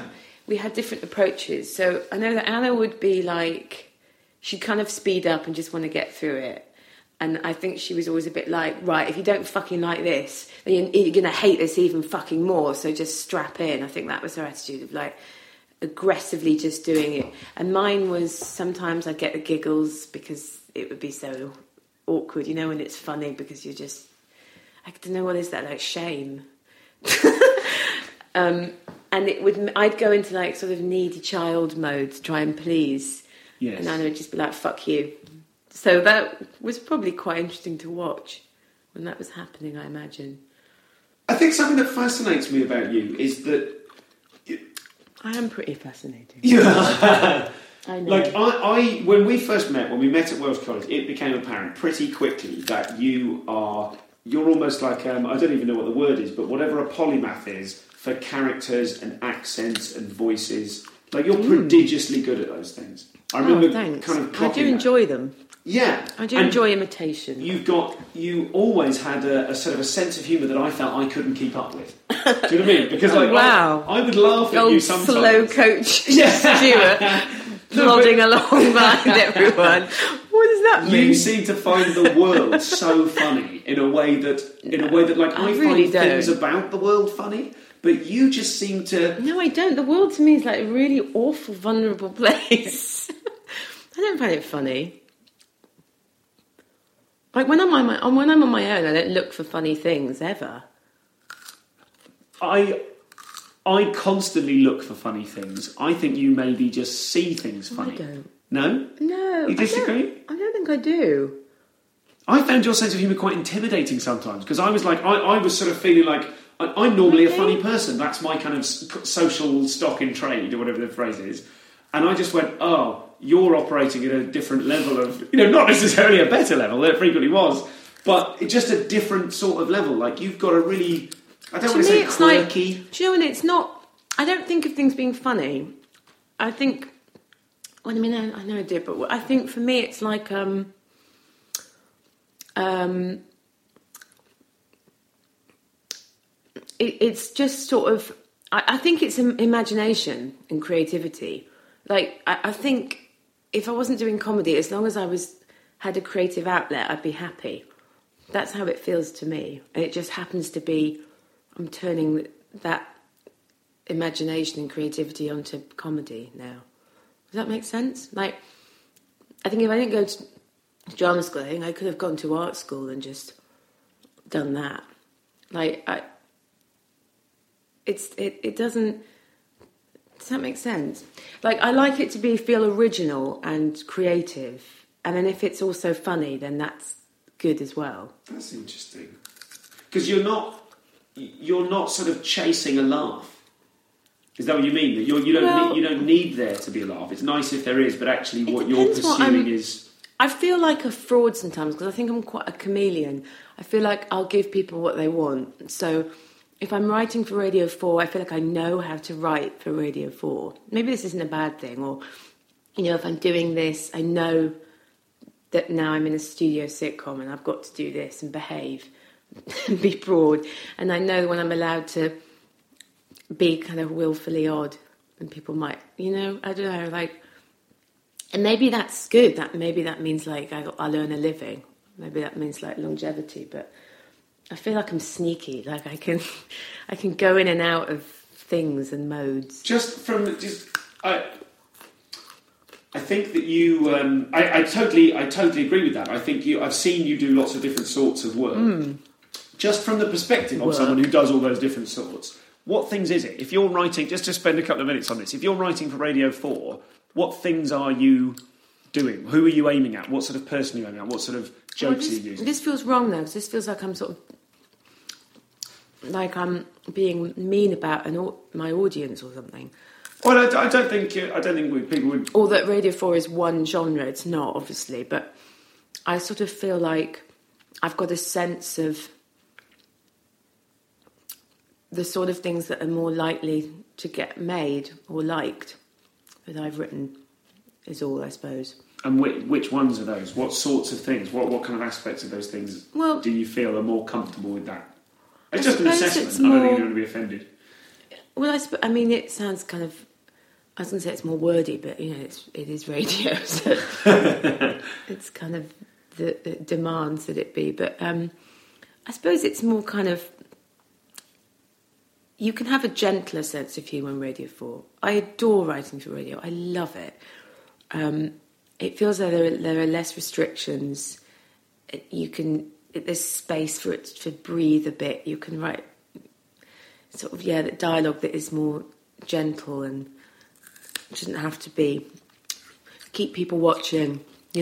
we had different approaches. So I know that Anna would be like, she'd kind of speed up and just want to get through it. And I think she was always a bit like, right, if you don't fucking like this, then you're going to hate this even fucking more, so just strap in. I think that was her attitude of like aggressively just doing it. And mine was sometimes I'd get the giggles because it would be so awkward, you know, when it's funny because you're just, I don't know, what is that, like shame? And I'd go into like sort of needy child mode to try and please. Yes. And Anna would just be like, fuck you. So that was probably quite interesting to watch when that was happening, I imagine. I think something that fascinates me about you is that... I am pretty fascinating. Yeah. I know. Like, when we met at Welsh College, it became apparent pretty quickly that you're almost like, I don't even know what the word is, but whatever a polymath is for characters and accents and voices. Like, you're prodigiously good at those things. I remember thanks. kind of clocking I do enjoy them. Yeah. I do enjoy imitation. You always had a sort of a sense of humour that I felt I couldn't keep up with. Do you know what I mean? Because wow. I would laugh at you sometimes. Slow coach Stuart plodding along behind everyone. What does that mean? You seem to find the world so funny in a way that like I really find things about the world funny, but you just seem to. No, I don't. The world to me is like a really awful, vulnerable place. I don't find it funny. Like when I'm on my own, I don't look for funny things ever. I constantly look for funny things. I think you maybe just see things funny. I don't. No? No. You disagree? I don't think I do. I found your sense of humour quite intimidating sometimes because I was like, I was sort of feeling like I'm normally a funny person. That's my kind of social stock in trade or whatever the phrase is. And I just went, oh, you're operating at a different level of, not necessarily a better level, it frequently was, but it's just a different sort of level. Like you've got a really, I don't want to say quirky. Like, do you know when it's not, I don't think of things being funny. I think, I know I did, but I think for me it's like, it's just sort of, I think it's imagination and creativity. Like, I think if I wasn't doing comedy, as long as I had a creative outlet, I'd be happy. That's how it feels to me. And it just happens to be, I'm turning that imagination and creativity onto comedy now. Does that make sense? Like, I think if I didn't go to drama school, I think I could have gone to art school and just done that. Like, it doesn't... Does that make sense? Like, I like it to feel original and creative. And then if it's also funny, then that's good as well. That's interesting. Because you're not sort of chasing a laugh. Is that what you mean? That you don't need there to be a laugh. It's nice if there is, but actually what you're pursuing is... I feel like a fraud sometimes because I think I'm quite a chameleon. I feel like I'll give people what they want. So... if I'm writing for Radio 4, I feel like I know how to write for Radio 4. Maybe this isn't a bad thing. Or, if I'm doing this, I know that now I'm in a studio sitcom and I've got to do this and behave and be broad. And I know when I'm allowed to be kind of willfully odd and people might, I don't know, like... And maybe that's good. Maybe that means, like, I'll earn a living. Maybe that means, like, longevity, but... I feel like I'm sneaky. Like I can go in and out of things and modes. I think that you. I totally agree with that. I think I've seen you do lots of different sorts of work. Just from the perspective of someone who does all those different sorts. What things is it? If you're writing, just to spend a couple of minutes on this. If you're writing for Radio 4, what things are you doing? Who are you aiming at? What sort of person are you aiming at? What sort of jokes are you using? This feels wrong though, because this feels like I'm sort of like I'm being mean about my audience or something. Well, I don't think people would. Or that Radio 4 is one genre. It's not, obviously, but I sort of feel like I've got a sense of the sort of things that are more likely to get made or liked that I've written. Is all, I suppose. And which ones are those? What sorts of things? What kind of aspects of those things do you feel are more comfortable with that? It's just an assessment. I don't think you're going to be offended. Well, I mean, it sounds kind of I was going to say it's more wordy, but it is radio, so it's kind of it demands that it be. But I suppose it's more kind of, you can have a gentler sense of humour on Radio 4. I adore writing for radio. I love it. It feels like there are less restrictions. There's space for it to breathe a bit. You can write sort of, the dialogue that is more gentle and doesn't have to keep people watching,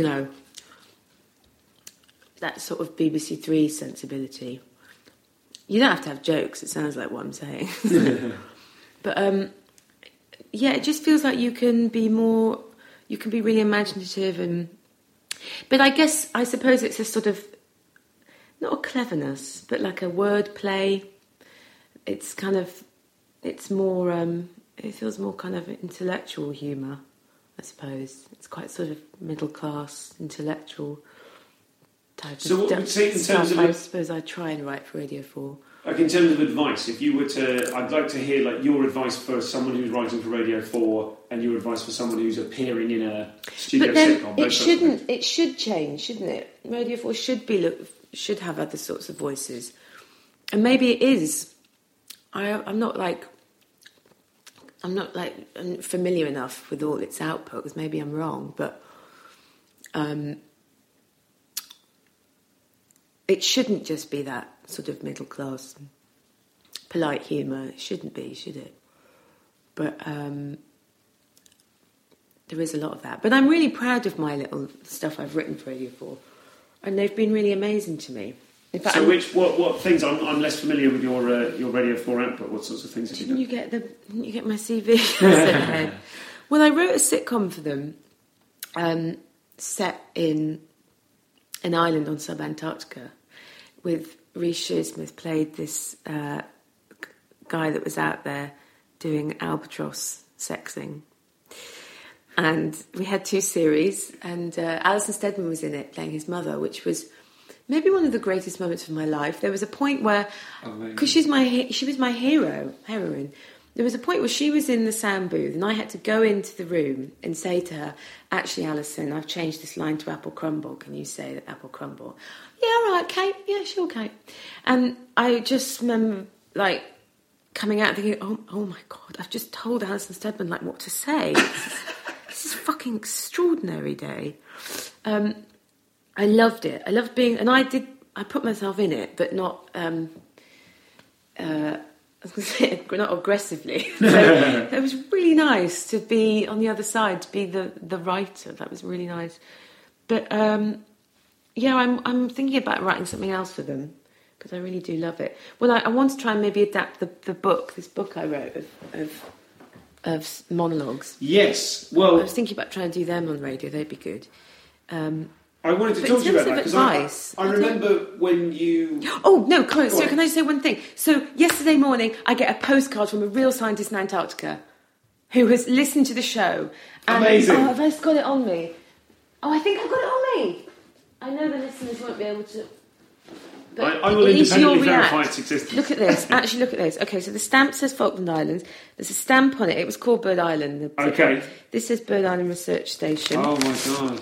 that sort of BBC Three sensibility. You don't have to have jokes, it sounds like what I'm saying. But it just feels like you can be really imaginative but I suppose it's a sort of, not a cleverness, but like a word play. It's more, it feels more kind of intellectual humour, I suppose. It's quite sort of middle class, intellectual type so of what would you say in terms of I suppose I try and write for Radio 4. Like in terms of advice, if you were to, I'd like to hear like your advice for someone who's writing for Radio 4 and your advice for someone who's appearing in a studio but then sitcom. It should change, shouldn't it? Radio 4 should have other sorts of voices, and maybe it is. I'm not familiar enough with all its output, because maybe I'm wrong, but it shouldn't just be that sort of middle class, polite humour. It shouldn't be, should it? But there is a lot of that. But I'm really proud of my little stuff I've written for Radio 4, and they've been really amazing to me. In fact, so what things, I'm less familiar with your Radio 4 output. What sorts of things have you done? Didn't you get my CV? Well, I wrote a sitcom for them, set in an island on sub-Antarctica, with Rhys Shearsmith played this guy that was out there doing albatross sexing. And we had 2 series, and Alison Steadman was in it, playing his mother, which was maybe one of the greatest moments of my life. There was a point where, because she was my heroine, there was a point where she was in the sound booth and I had to go into the room and say to her, actually, Alison, I've changed this line to apple crumble. Can you say that apple crumble? Yeah, all right, Kate. Yeah, sure, Kate. And I just remember, like, coming out thinking, oh my God, I've just told Alison Steadman, like, what to say. This is a fucking extraordinary day. I loved it. I loved being, and I put myself in it, but not, I was going to say, not aggressively. So it was really nice to be on the other side, to be the writer. That was really nice. But, I'm thinking about writing something else for them, because I really do love it. Well, I want to try and maybe adapt this book I wrote of monologues. Yes, well, I was thinking about trying to do them on radio. They'd be good. I wanted to talk to you about that, because I remember when you... Oh, no, can I say one thing? So, yesterday morning, I get a postcard from a real scientist in Antarctica who has listened to the show. And, amazing. Oh, have I got it on me? Oh, I think I've got it on me. I know the listeners won't be able to... I will independently verify its existence. Look at this. Actually, look at this. Okay, so the stamp says Falkland Islands. There's a stamp on it. It was called Bird Island. Okay. This says Bird Island Research Station. Oh, my God.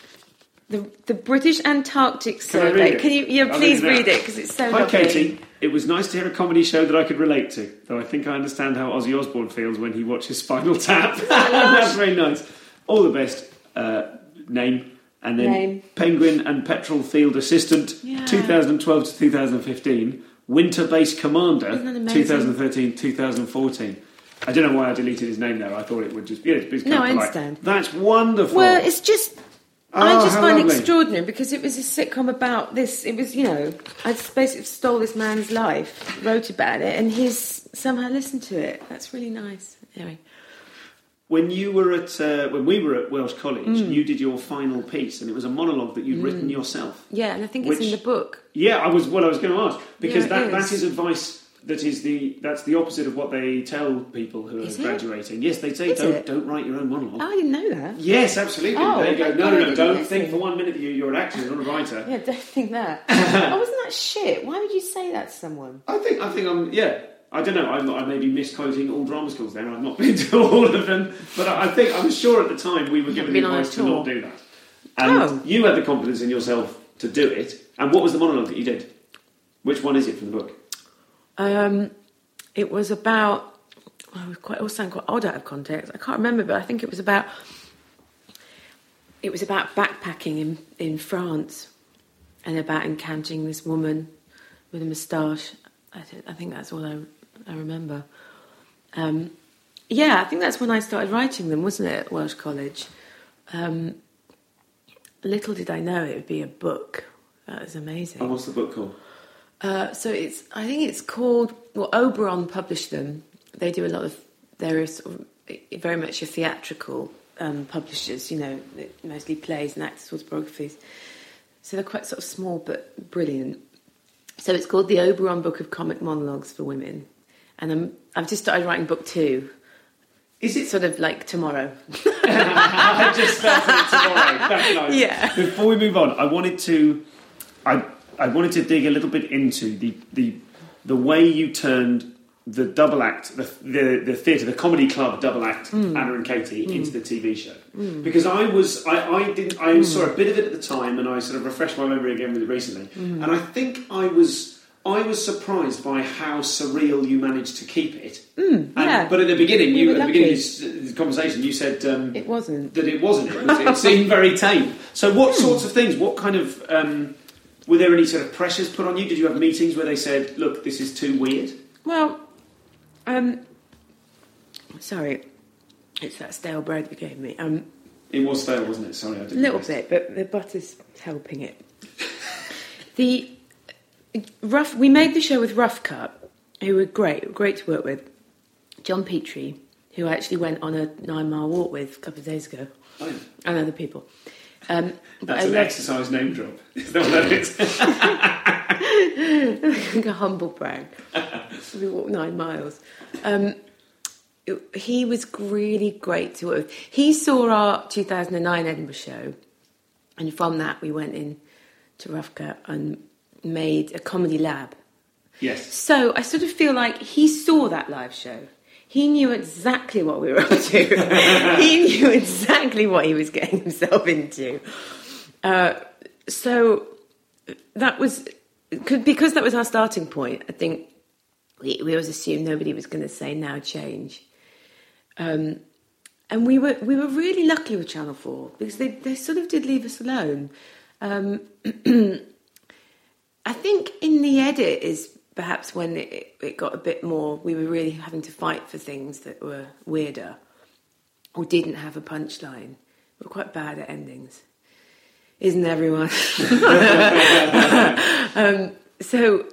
The British Antarctic Survey. Can you? Yeah, please read it, because it's so lovely. Hi, Katie. It was nice to hear a comedy show that I could relate to, though I think I understand how Ozzy Osbourne feels when he watches Spinal Tap. That's very nice. All the best. Name. And then Penguin and Petrol Field Assistant, 2012 to 2015. Winter Base Commander, 2013-2014. I don't know why I deleted his name there. I thought it would just... Yeah, it's no, I understand. That's wonderful. Well, it's just... I just find it extraordinary, because it was a sitcom about this. It was, I basically stole this man's life, wrote about it, and he's somehow listened to it. That's really nice. Anyway. When we were at Welsh College, you did your final piece, and it was a monologue that you'd written yourself. Yeah, and I think it's in the book. Yeah, I was going to ask, because that is advice that's the opposite of what they tell people who are graduating. Yes, they say don't write your own monologue. Oh, I didn't know that. Yes, absolutely. They go, no, don't think for 1 minute that you're an actor, not a writer. Yeah, don't think that. Oh, wasn't that shit? Why would you say that to someone? I think I'm I don't know, I may be misquoting all drama schools there. I've not been to all of them. But I was sure at the time we were given advice to not do that. And you had the confidence in yourself to do it. And what was the monologue that you did? Which one is it from the book? It was about... it all sounded quite odd out of context. I can't remember, but I think it was about backpacking in France and about encountering this woman with a moustache. I think that's all I remember. I think that's when I started writing them, wasn't it, at Welsh College? Little did I know it would be a book. That was amazing. And what's the book called? I think it's called... Well, Oberon published them. They do a lot of... They're sort of very much a theatrical publishers, mostly plays and actors' autobiographies. So they're quite sort of small but brilliant. So it's called The Oberon Book of Comic Monologues for Women. And I've just started writing book 2. Is it sort of like tomorrow? I just started it tomorrow. That's nice. Yeah. Before we move on, I wanted to dig a little bit into the way you turned the double act, the theatre, the comedy club double act, Anna and Katie, into the TV show. Because I saw a bit of it at the time, and I sort of refreshed my memory again with it recently. And I think I was surprised by how surreal you managed to keep it. But at the beginning, of the conversation, you said it wasn't. That it wasn't. It seemed very tame. So, what sorts of things? What kind of were there any sort of pressures put on you? Did you have meetings where they said, "Look, this is too weird"? Well, sorry, it's that stale bread you gave me. It was stale, wasn't it? Sorry, I didn't. A little bit, but the butter's helping it. We made the show with Rough Cut, who were great to work with. John Petrie, who I actually went on a 9-mile walk with a couple of days ago, and other people. That's an exercise name drop. Is that what that is? Like a humble brag. We walked 9 miles. He was really great to work with. He saw our 2009 Edinburgh show, and from that we went in to Rough Cut and made a comedy lab. Yes. So I sort of feel like he saw that live show. He knew exactly what we were up to. He knew exactly what he was getting himself into. So that was... Because that was our starting point, I think we always assumed nobody was going to say now change. And we were really lucky with Channel 4 because they sort of did leave us alone. I think in the edit is perhaps when it got a bit more, we were really having to fight for things that were weirder or didn't have a punchline. We were quite bad at endings. Isn't everyone? So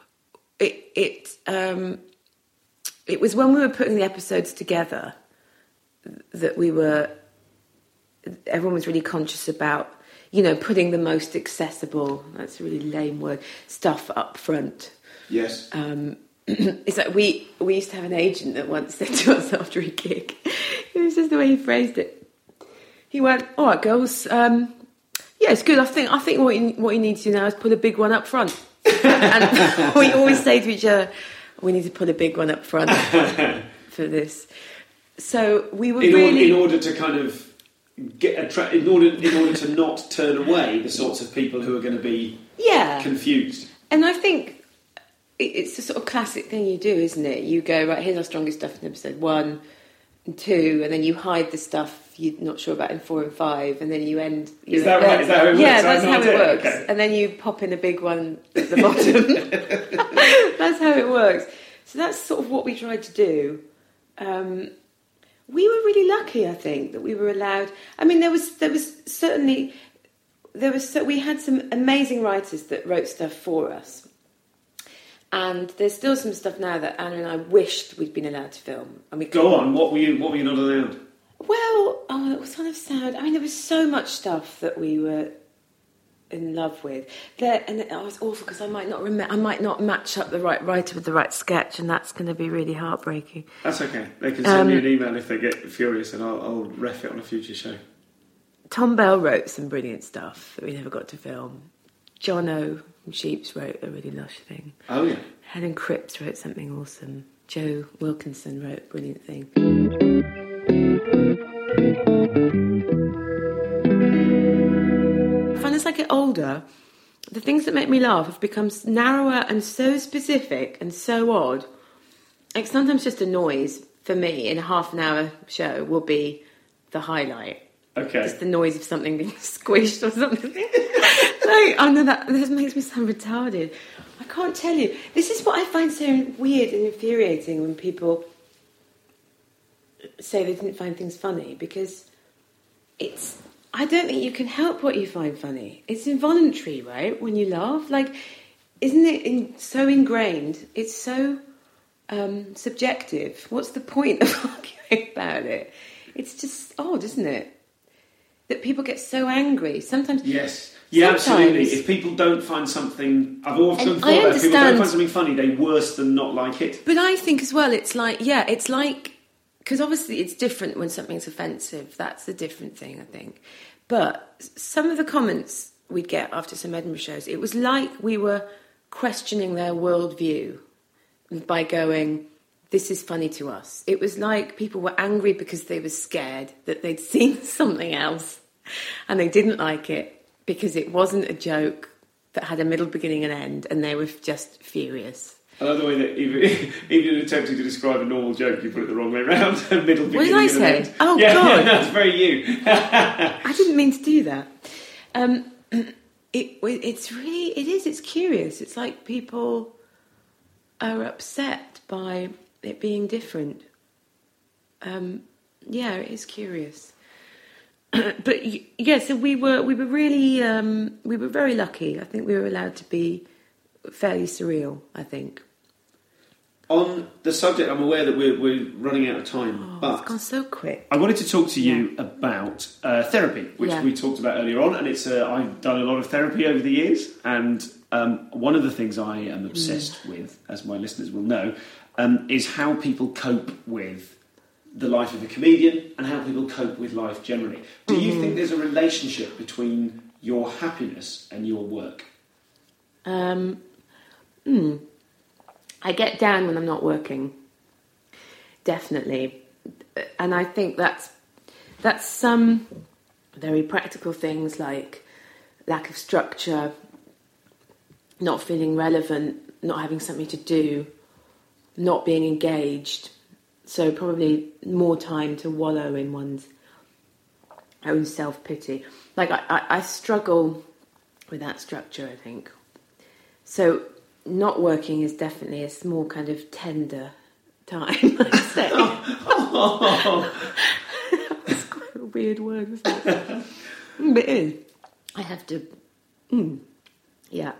it was when we were putting the episodes together that everyone was really conscious about, putting the most accessible, that's a really lame word, stuff up front. Yes. It's like we used to have an agent that once said to us after a gig, it was just the way he phrased it. He went, "All right, girls, yeah, it's good. I think what you need to do now is put a big one up front." And we always say to each other, "We need to put a big one up front for this." So we were in order to kind of in order to not turn away the sorts of people who are going to be confused. And I think it's the sort of classic thing you do, isn't it? You go, right, here's our strongest stuff in episode 1 and 2, and then you hide the stuff you're not sure about in 4 and 5, and then you end... Is that right? Is that how it works? Yeah, that's how it works. Okay. And then you pop in a big one at the bottom. That's how it works. So that's sort of what we tried to do. We were really lucky, I think, that we were allowed... I mean, there was certainly... we had some amazing writers that wrote stuff for us. And there's still some stuff now that Anna and I wished we'd been allowed to film. And we Go on, what were you not allowed? Well, it was kind of sad. I mean, there was so much stuff that we were in love with. And it was awful because I might not match up the right writer with the right sketch, and that's going to be really heartbreaking. That's okay. They can send me an email if they get furious, and I'll ref it on a future show. Tom Bell wrote some brilliant stuff that we never got to film. John O from Sheeps wrote a really lush thing. Oh, yeah. Helen Cripps wrote something awesome. Joe Wilkinson wrote a brilliant thing. I find as I get older, the things that make me laugh have become narrower and so specific and so odd. Like sometimes just a noise for me in a half an hour show will be the highlight. Okay. Just the noise of something being squished or something. I know that this makes me sound retarded. I can't tell you. This is what I find so weird and infuriating when people say they didn't find things funny, because I don't think you can help what you find funny. It's involuntary, right? When you laugh, like, isn't it so ingrained? It's so subjective. What's the point of arguing about it? It's just odd, isn't it? That people get so angry. Sometimes... Yes. Yeah, absolutely. If people don't find something... I've often thought that if people don't find something funny, they're worse than not like it. But I think as well, it's like... Because obviously it's different when something's offensive. That's the different thing, I think. But some of the comments we'd get after some Edinburgh shows, it was like we were questioning their worldview by going, this is funny to us. It was like people were angry because they were scared that they'd seen something else and they didn't like it because it wasn't a joke that had a middle, beginning and end, and they were just furious. I love the way that even in attempting to describe a normal joke, you put it the wrong way around. Middle, beginning, what did I say? End. Oh, yeah, God. Yeah, that's very you. I didn't mean to do that. It's curious. It's like people are upset by it being different. Yeah, it is curious. But yeah, so we were really we were very lucky. I think we were allowed to be fairly surreal, I think. On the subject, I'm aware that we're running out of time, but it's gone so quick. I wanted to talk to you about therapy, which we talked about earlier on, and I've done a lot of therapy over the years, and one of the things I am obsessed with, as my listeners will know, is how people cope with the life of a comedian and how people cope with life generally. Do you think there's a relationship between your happiness and your work? I get down when I'm not working, definitely, and I think that's some very practical things like lack of structure, not feeling relevant, not having something to do, not being engaged, so probably more time to wallow in one's own self-pity. Like I struggle with that structure, I think. So not working is definitely a small kind of tender time, I'd say. It's quite a weird word, isn't it? But it is. I have to... yeah.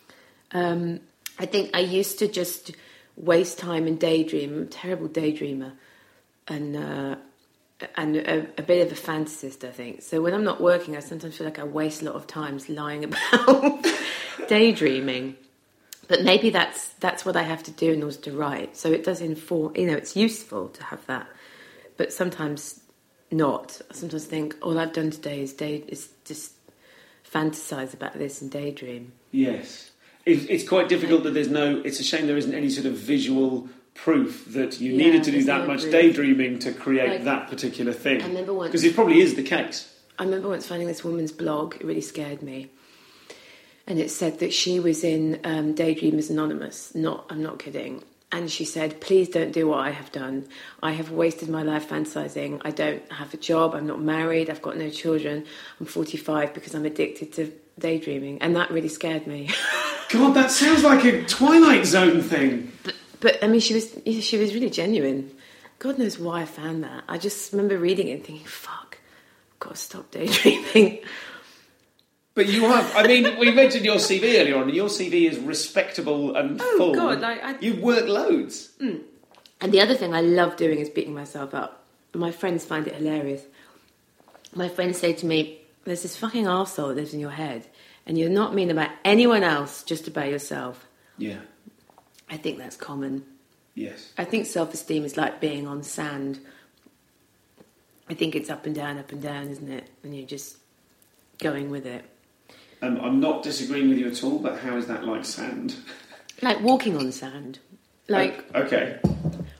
I think I used to just waste time and daydream. I'm a terrible daydreamer. And a bit of a fantasist, I think. So when I'm not working, I sometimes feel like I waste a lot of time lying about daydreaming. But maybe that's what I have to do in order to write. So it does inform, it's useful to have that. But sometimes not. I sometimes think all I've done today is just fantasize about this and daydream. Yes. It's quite difficult that it's a shame there isn't any sort of visual proof that you needed to do that much daydreaming to create that particular thing. I remember once... Because it probably is the case. I remember once finding this woman's blog. It really scared me. And it said that she was in Daydreamers Anonymous. I'm not kidding. And she said, please don't do what I have done. I have wasted my life fantasizing. I don't have a job. I'm not married. I've got no children. I'm 45 because I'm addicted to daydreaming. And that really scared me. God, that sounds like a Twilight Zone thing. But I mean, she was really genuine. God knows why I found that. I just remember reading it and thinking, fuck, I've got to stop daydreaming. But you have, we mentioned your CV earlier on, and your CV is respectable and full. Oh, God. You've worked loads. And the other thing I love doing is beating myself up. My friends find it hilarious. My friends say to me, there's this fucking arsehole that lives in your head, and you're not mean about anyone else, just about yourself. Yeah. I think that's common. Yes. I think self-esteem is like being on sand. I think it's up and down, isn't it? And you're just going with it. I'm not disagreeing with you at all, but how is that like sand? Like walking on sand. Like okay.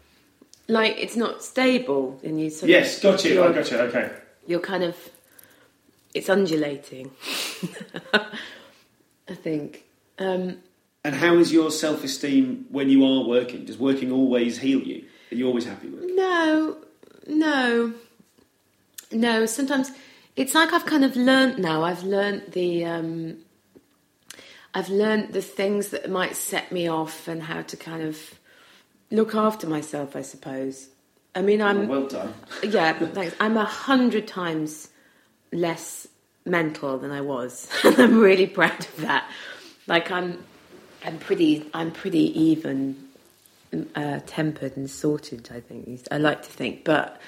like it's not stable, and you sort Yes, of, got you. I got you. Okay. You're kind of, it's undulating. I think. And how is your self-esteem when you are working? Does working always heal you? Are you always happy with it? No. Sometimes it's like I've kind of learnt now. I've learnt the things that might set me off and how to kind of look after myself, I suppose. I mean, well done. Yeah, thanks. I'm 100 times less mental than I was. I'm really proud of that. Like I'm pretty even tempered and sorted, I think. I like to think, but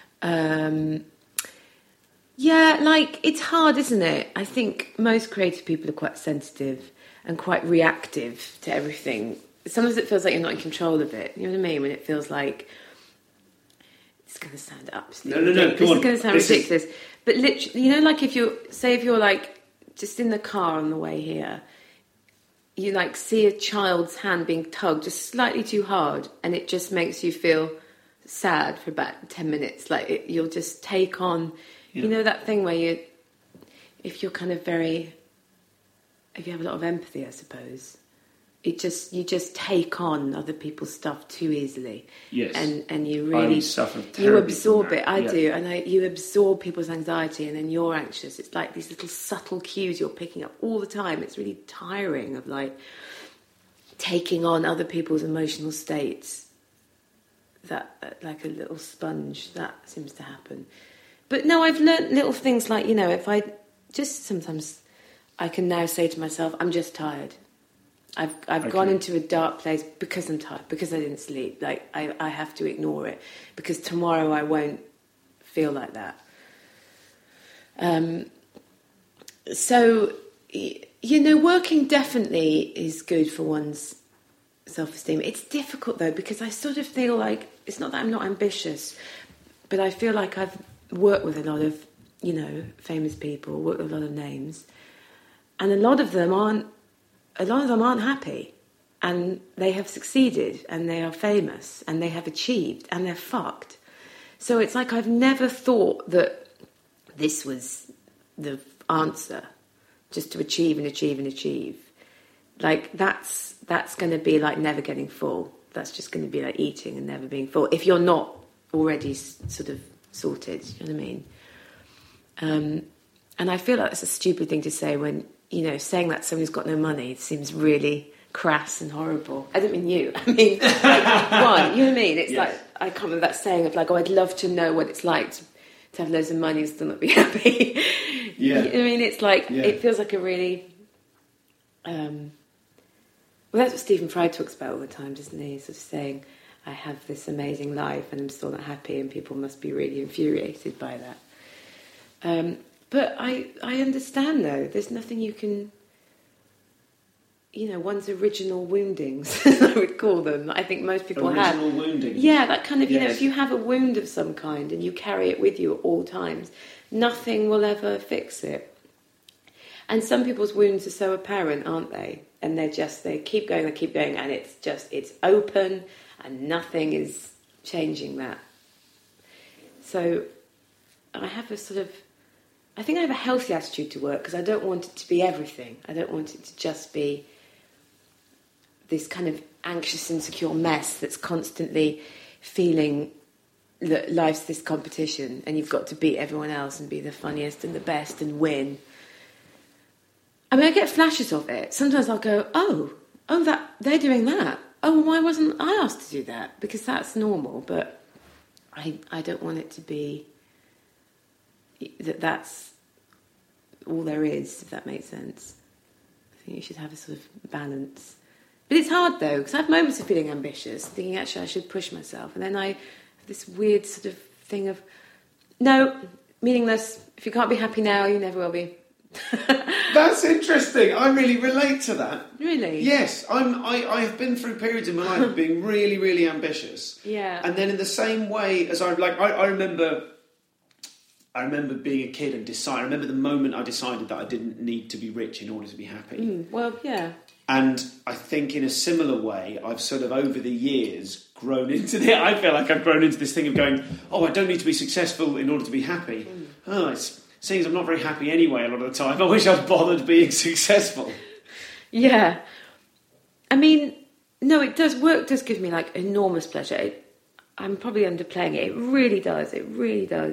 yeah, like it's hard, isn't it? I think most creative people are quite sensitive and quite reactive to everything. Sometimes it feels like you're not in control of it. You know what I mean? When it feels like it's going to sound absolutely no, this is going to sound ridiculous, but literally, you know, like if you're like just in the car on the way here, you like see a child's hand being tugged just slightly too hard, and it just makes you feel sad for about 10 minutes. Like you'll just take on, you know, that thing where if you have a lot of empathy, I suppose, you just take on other people's stuff too easily. Yes. And you really you absorb it. I do, and you absorb people's anxiety, and then you're anxious. It's like these little subtle cues you're picking up all the time. It's really tiring of like taking on other people's emotional states. That like a little sponge, that seems to happen. But no, I've learnt little things like, you know, if I just sometimes I can now say to myself, I'm just tired. I've gone into a dark place because I'm tired, because I didn't sleep. Like I have to ignore it because tomorrow I won't feel like that. So, you know, working definitely is good for one's self-esteem. It's difficult though, because I sort of feel like, it's not that I'm not ambitious, but I feel like I've worked with a lot of, you know, famous people, worked with a lot of names, and a lot of them aren't happy, and they have succeeded, and they are famous, and they have achieved, and they're fucked. So it's like I've never thought that this was the answer, just to achieve and achieve and achieve. Like that's going to be like never getting full. That's just going to be like eating and never being full if you're not already sort of sorted. You know what I mean? And I feel like that's a stupid thing to say when, you know, saying that to someone who's got no money seems really crass and horrible. I don't mean you. I mean, like, one, you know what I mean? It's yes. like, I can't remember that saying of like, oh, I'd love to know what it's like to have loads of money and still not be happy. Yeah. You know what I mean? It's like, it feels like a really... well, that's what Stephen Fry talks about all the time, doesn't he? Sort of saying, I have this amazing life and I'm still not happy, and people must be really infuriated by that. But I understand, though. There's nothing you can... You know, one's original woundings, I would call them. I think most people have. Original woundings? Yeah, that kind of, you know, if you have a wound of some kind and you carry it with you at all times, nothing will ever fix it. And some people's wounds are so apparent, aren't they? And they keep going, and it's open, and nothing is changing that. So I have I think I have a healthy attitude to work, because I don't want it to be everything. I don't want it to just be this kind of anxious, insecure mess that's constantly feeling that life's this competition and you've got to beat everyone else and be the funniest and the best and win. I mean, I get flashes of it. Sometimes I'll go, oh, that they're doing that. Oh, well, why wasn't I asked to do that? Because that's normal. But I don't want it to be that's all there is, if that makes sense. I think you should have a sort of balance. But it's hard, though, because I have moments of feeling ambitious, thinking, actually, I should push myself. And then I have this weird sort of thing of, no, meaningless. If you can't be happy now, you never will be. That's interesting. I really relate to that. Really? Yes, I have been through periods in my life of being really, really ambitious. Yeah. And then in the same way as I remember being a kid and I remember the moment I decided that I didn't need to be rich in order to be happy. Well, yeah. And I think in a similar way, I've sort of over the years grown into it. I feel like I've grown into this thing of going, oh, I don't need to be successful in order to be happy. Oh, it's seeing as I'm not very happy anyway a lot of the time. I wish I'd bothered being successful. Yeah. I mean, no, it does. Work does give me like enormous pleasure. I'm probably underplaying it. It really does. It really does.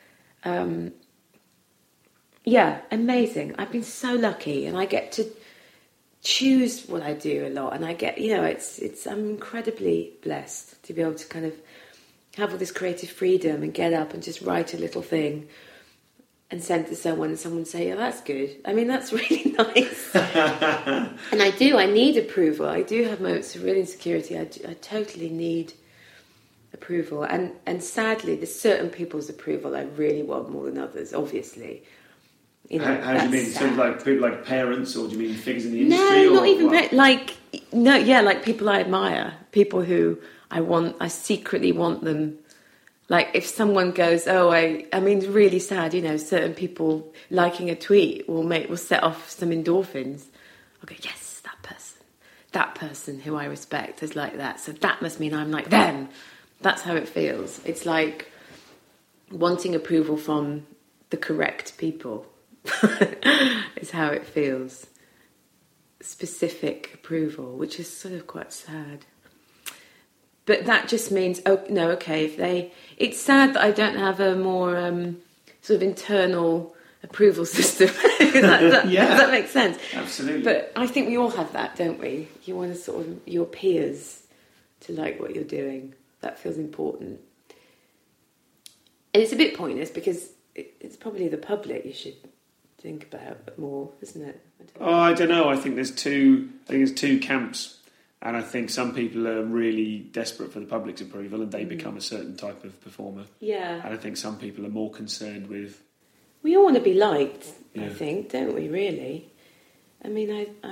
Yeah, amazing. I've been so lucky, and I get to choose what I do a lot, and I get, I'm incredibly blessed to be able to kind of have all this creative freedom and get up and just write a little thing and send to someone, and someone say, "Oh, that's good." I mean, that's really nice. And I need approval. I do have moments of real insecurity. I totally need approval, and sadly, there's certain people's approval I really want more than others. Obviously, how do you mean? Sort of like people like parents, or do you mean figures in the industry? No, not even like people I admire, people who I secretly want them. Like if someone goes, I mean, it's really sad, certain people liking a tweet will set off some endorphins. I'll go, yes, that person who I respect is like that. So that must mean I'm like them. That's how it feels. It's like wanting approval from the correct people is how it feels. Specific approval, which is sort of quite sad. But that just means, it's sad that I don't have a more sort of internal approval system. Does that make sense? Absolutely. But I think we all have that, don't we? You want to sort of, your peers to like what you're doing. That feels important. And it's a bit pointless because it's probably the public you should think about more, isn't it? I don't know. I think there's two camps. And I think some people are really desperate for the public's approval and they become a certain type of performer. Yeah. And I think some people are more concerned with... We all want to be liked, I think, don't we, really? I mean,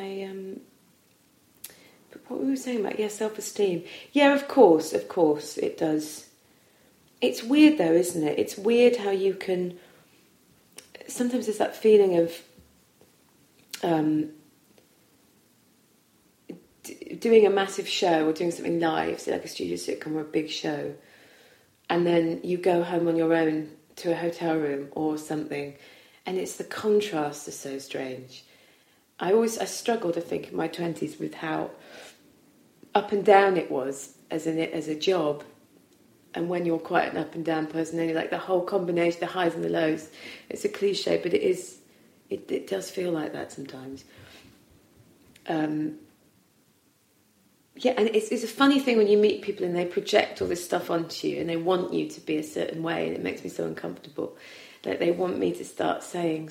but what we were saying about, self-esteem. Yeah, of course, it does. It's weird, though, isn't it? It's weird how you can... Sometimes there's that feeling of... doing a massive show or doing something live, so like a studio sitcom or a big show, and then you go home on your own to a hotel room or something, and it's the contrast is so strange. I struggled, I think, in my 20s with how up and down it was as a job, and when you're quite an up and down person, then you're like the whole combination, the highs and the lows. It's a cliche, but it does feel like that sometimes. Yeah, and it's a funny thing when you meet people and they project all this stuff onto you and they want you to be a certain way, and it makes me so uncomfortable. Like they want me to start saying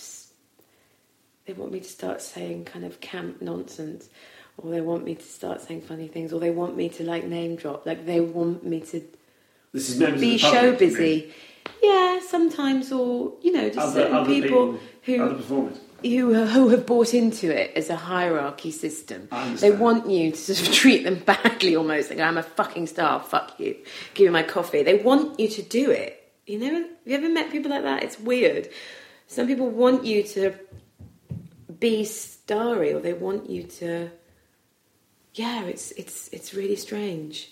kind of camp nonsense, or they want me to start saying funny things, or they want me to like name drop. Like they want me to be show busy. Yeah, sometimes, or just certain people who other performers. Who have bought into it as a hierarchy system. They want you to sort of treat them badly almost. Like, I'm a fucking star, fuck you. Give me my coffee. They want you to do it. Have you ever met people like that? It's weird. Some people want you to be starry, or they want you to... Yeah, it's really strange.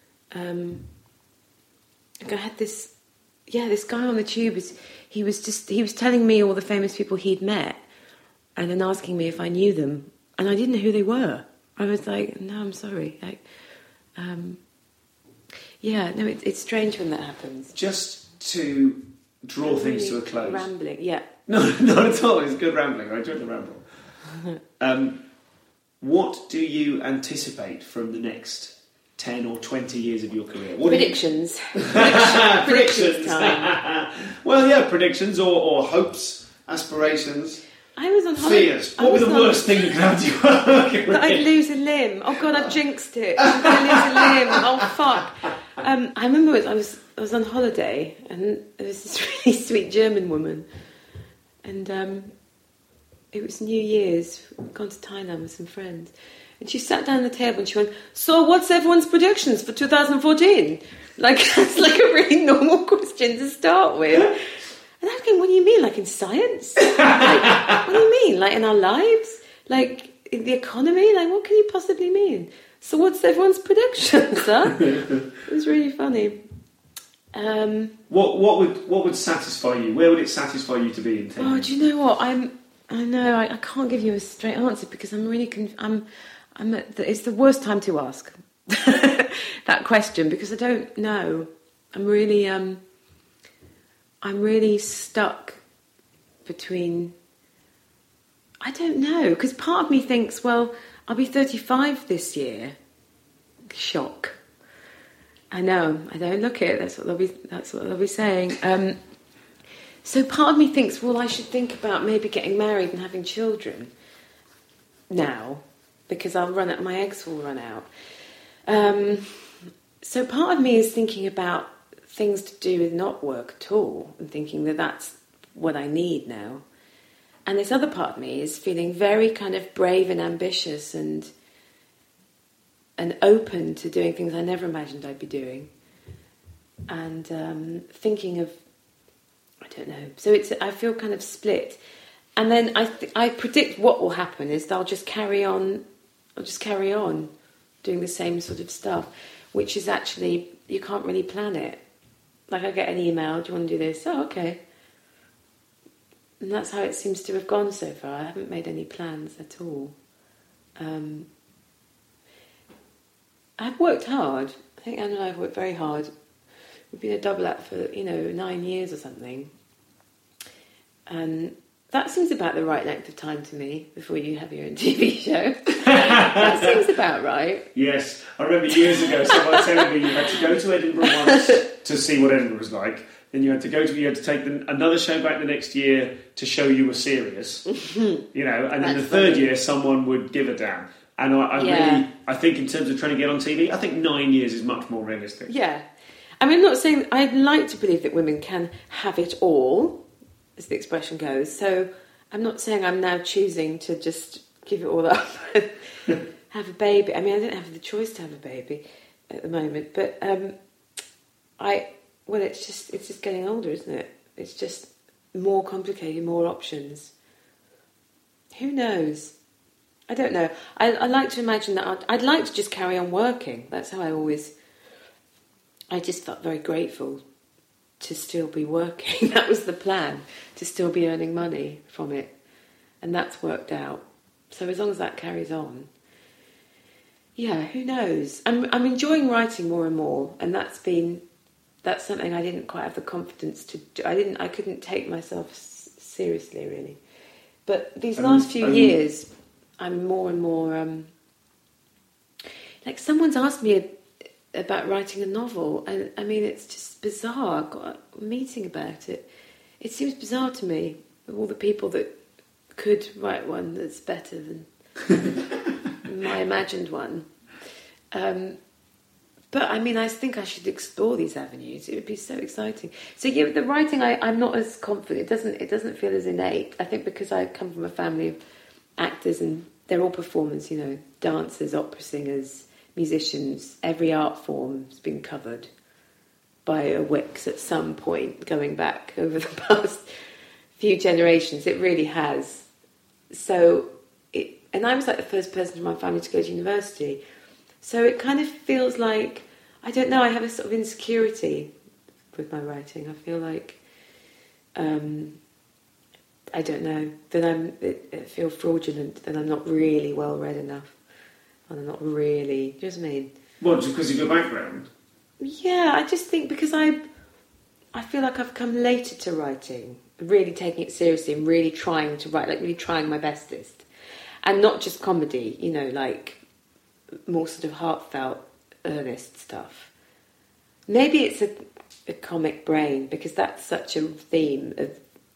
Like I had this guy on the tube, he was telling me all the famous people he'd met, and then asking me if I knew them, and I didn't know who they were. I was like, no, I'm sorry. It's strange when that happens. Just to draw things to a close. Rambling, yeah. No, not at all. It's good rambling. I enjoyed the ramble. What do you anticipate from the next 10 or 20 years of your career? Predictions. Predictions time. Well, yeah, predictions or hopes, aspirations. I was on holiday. Fears. What were the worst thing that could happen to you? That I'd lose a limb. Oh God, I've jinxed it. I'm going to lose a limb. Oh fuck. I remember I was on holiday, and there was this really sweet German woman, and it was New Year's. We'd gone to Thailand with some friends, and she sat down at the table and she went, "So what's everyone's predictions for 2014?" Like that's like a really normal question to start with. And I was going, what do you mean? Like in science? Like, what do you mean? Like in our lives? Like, the economy? Like, what can you possibly mean? So what's everyone's predictions, huh? It was really funny. What would satisfy you? Where would it satisfy you to be in 10 years? Oh, do you know what? I can't give you a straight answer because I'm really it's the worst time to ask that question because I don't know. I'm really stuck between. I don't know because part of me thinks, well, I'll be 35 this year. Shock. I know. I don't look it. That's what they'll be saying. So part of me thinks, well, I should think about maybe getting married and having children now because my eggs will run out. So part of me is thinking about things to do with not work at all and thinking that that's what I need now. And this other part of me is feeling very kind of brave and ambitious and open to doing things I never imagined I'd be doing. And thinking of, I don't know. So I feel kind of split. And then I predict what will happen is that I'll just carry on doing the same sort of stuff, which is actually, you can't really plan it. Like I get an email, do you want to do this? Oh, okay. And that's how it seems to have gone so far. I haven't made any plans at all. I've worked hard. I think Anne and I have worked very hard. We've been a double act for, 9 years or something. And that seems about the right length of time to me before you have your own TV show. That seems about right. Yes. I remember years ago someone telling me you had to go to Edinburgh once to see what Edinburgh was like. Then you had to take another show back the next year to show you were serious. And then the third year someone would give a damn. And I think in terms of trying to get on TV, I think 9 years is much more realistic. Yeah. I mean, I'm not saying, I'd like to believe that women can have it all, as the expression goes. So I'm not saying I'm now choosing to just give it all up and have a baby. I mean, I don't have the choice to have a baby at the moment. But it's just getting older, isn't it? It's just more complicated, more options. Who knows? I don't know. I like to imagine that I'd like to just carry on working. That's how I just felt very grateful to still be working. That was the plan, to still be earning money from it. And that's worked out. So as long as that carries on, yeah, who knows? I'm enjoying writing more and more, and that's something I didn't quite have the confidence to do. I couldn't take myself seriously, really. But these last few years, I'm more and more... like someone's asked me about writing a novel, and I mean, it's just bizarre. I've got a meeting about it. It seems bizarre to me, of all the people that could write one that's better than my imagined one. But I mean, I think I should explore these avenues. It would be so exciting. So yeah, the writing, I'm not as confident. It doesn't feel as innate. I think because I come from a family of actors, and they're all performers. Dancers, opera singers, musicians. Every art form has been covered by a Wix at some point, going back over the past few generations. It really has. So, and I was like the first person in my family to go to university. So it kind of feels like, I don't know, I have a sort of insecurity with my writing. I feel like, I don't know, that I feel fraudulent, that I'm not really well read enough. And I'm not really, do you know what I mean? What, just because of your background? Yeah, I just think because I feel like I've come later to writing, really taking it seriously and really trying to write, like really trying my bestest. And not just comedy, like more sort of heartfelt, earnest stuff. Maybe it's a comic brain, because that's such a theme of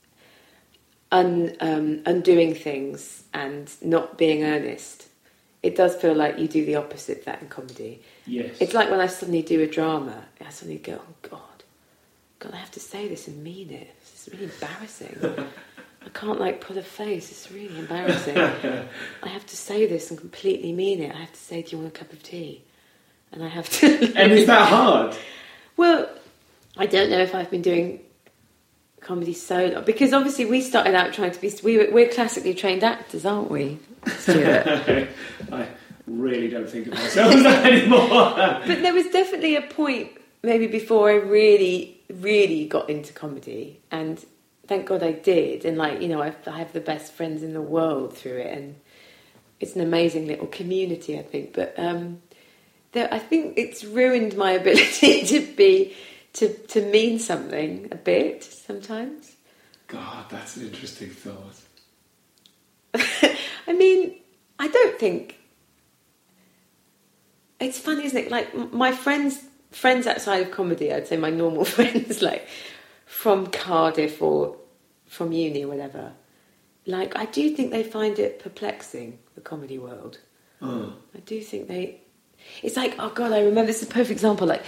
undoing things and not being earnest. It does feel like you do the opposite of that in comedy. Yes. It's like when I suddenly do a drama, I suddenly go, oh God, I have to say this and mean it. This is really embarrassing. I can't put a face. It's really embarrassing. I have to say this and completely mean it. I have to say, do you want a cup of tea? And I have to... And is that hard? Well, I don't know if I've been doing comedy so long? Because obviously we started out trying to be... We're classically trained actors, aren't we, Stuart? I really don't think of myself as that anymore. But there was definitely a point, maybe before I really, really got into comedy. And thank God I did. And, like, you know, I have the best friends in the world through it. And it's an amazing little community, I think. But I think it's ruined my ability to mean something a bit sometimes. God, that's an interesting thought. I mean, I don't think... It's funny, isn't it? Like, my friends outside of comedy, I'd say my normal friends, like, from Cardiff or from uni or whatever, like, I do think they find it perplexing, the comedy world. I do think they... It's like, oh God, I remember, this is a perfect example, like,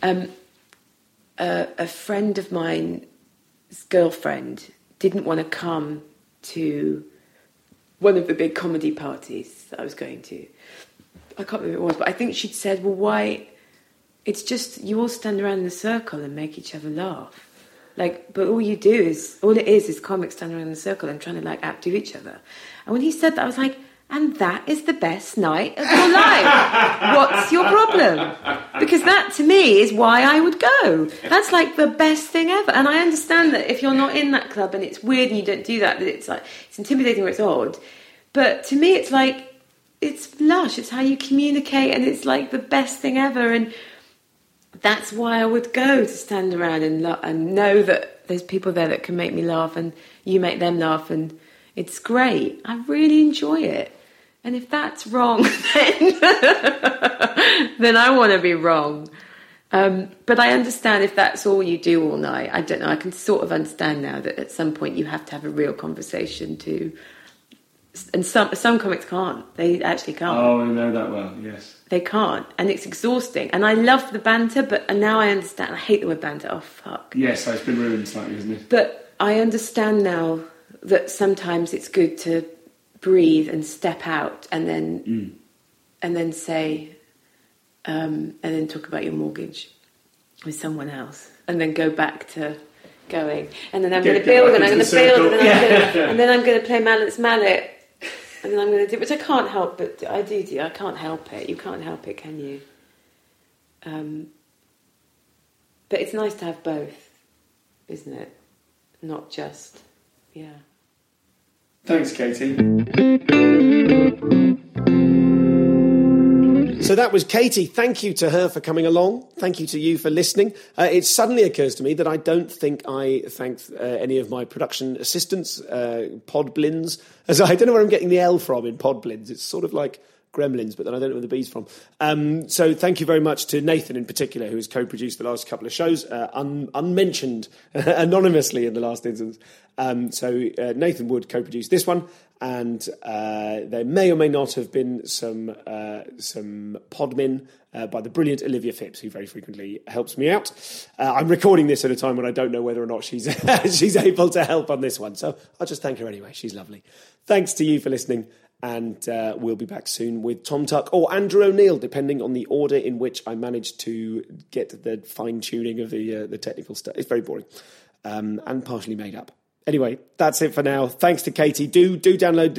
a friend of mine's girlfriend didn't want to come to one of the big comedy parties that I was going to. I can't remember what it was, but I think she'd said, well, why... It's just, you all stand around in a circle and make each other laugh. Like, but all it is comics standing around in a circle and trying to, like, outdo each other. And when he said that, I was like, and that is the best night of your life. What's your problem? Because that, to me, is why I would go. That's, like, the best thing ever. And I understand that if you're not in that club and it's weird and you don't do that it's, like, it's intimidating or it's odd. But to me, it's, like, it's lush. It's how you communicate and it's, like, the best thing ever. And that's why I would go, to stand around and know that there's people there that can make me laugh and you make them laugh, and it's great. I really enjoy it. And if that's wrong, then I want to be wrong. But I understand if that's all you do all night. I don't know. I can sort of understand now that at some point you have to have a real conversation too. And some comics can't. They actually can't. Oh, I know that well, yes. They can't. And it's exhausting. And I love the banter, but now I understand. I hate the word banter. Oh, fuck. Yes, it's been ruined slightly, isn't it? But I understand now that sometimes it's good to breathe and step out and then say, and then talk about your mortgage with someone else. And then go back to going. And then I'm going to build, and I'm going to build, and then I'm going to play Mallet's Mallet. And then I'm going to do, which I can't help, but I do. I can't help it. You can't help it, can you? But it's nice to have both, isn't it? Not just, yeah. Thanks, Katie. So that was Katie. Thank you to her for coming along. Thank you to you for listening. It suddenly occurs to me that I don't think I thanked any of my production assistants, Podblins. As I don't know where I'm getting the L from in Podblins. It's sort of like Gremlins, but then I don't know where the B's from. So thank you very much to Nathan in particular, who has co-produced the last couple of shows, unmentioned anonymously in the last instance. So Nathan Wood co-produced this one, and there may or may not have been some podmin by the brilliant Olivia Phipps, who very frequently helps me out. I'm recording this at a time when I don't know whether or not she's she's able to help on this one, so I'll just thank her anyway. She's lovely. Thanks to you for listening, and we'll be back soon with Tom Tuck or Andrew O'Neill, depending on the order in which I manage to get the fine-tuning of the technical stuff. It's very boring and partially made up. Anyway, that's it for now. Thanks to Katie. Do download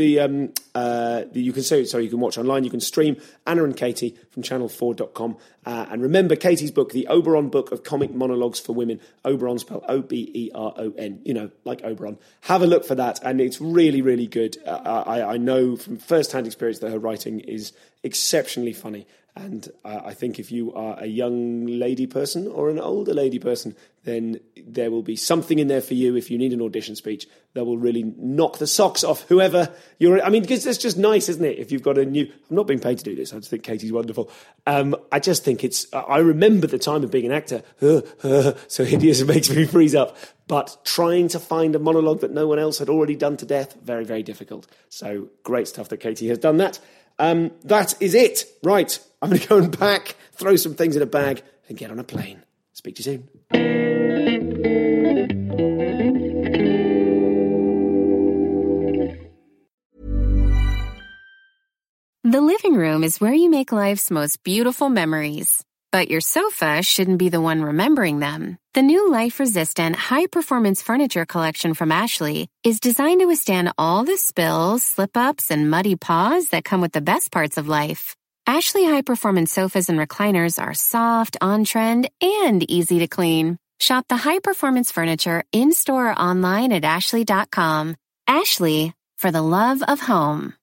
you can watch online. You can stream Anna and Katie from channel4.com. And remember Katie's book, The Oberon Book of Comic Monologues for Women. Oberon spelled Oberon, like Oberon. Have a look for that, and it's really, really good. I know from first-hand experience that her writing is exceptionally funny. And I think if you are a young lady person or an older lady person, then there will be something in there for you if you need an audition speech that will really knock the socks off whoever you're... I mean, because it's just nice, isn't it? If you've got a new... I'm not being paid to do this. I just think Katie's wonderful. I just think it's... I remember the time of being an actor. So hideous, it makes me freeze up. But trying to find a monologue that no one else had already done to death, very, very difficult. So great stuff that Katie has done that. That is it. Right. I'm going to go and pack, throw some things in a bag, and get on a plane. Speak to you soon. The living room is where you make life's most beautiful memories. But your sofa shouldn't be the one remembering them. The new life-resistant, high-performance furniture collection from Ashley is designed to withstand all the spills, slip-ups, and muddy paws that come with the best parts of life. Ashley high-performance sofas and recliners are soft, on-trend, and easy to clean. Shop the high-performance furniture in-store or online at ashley.com. Ashley, for the love of home.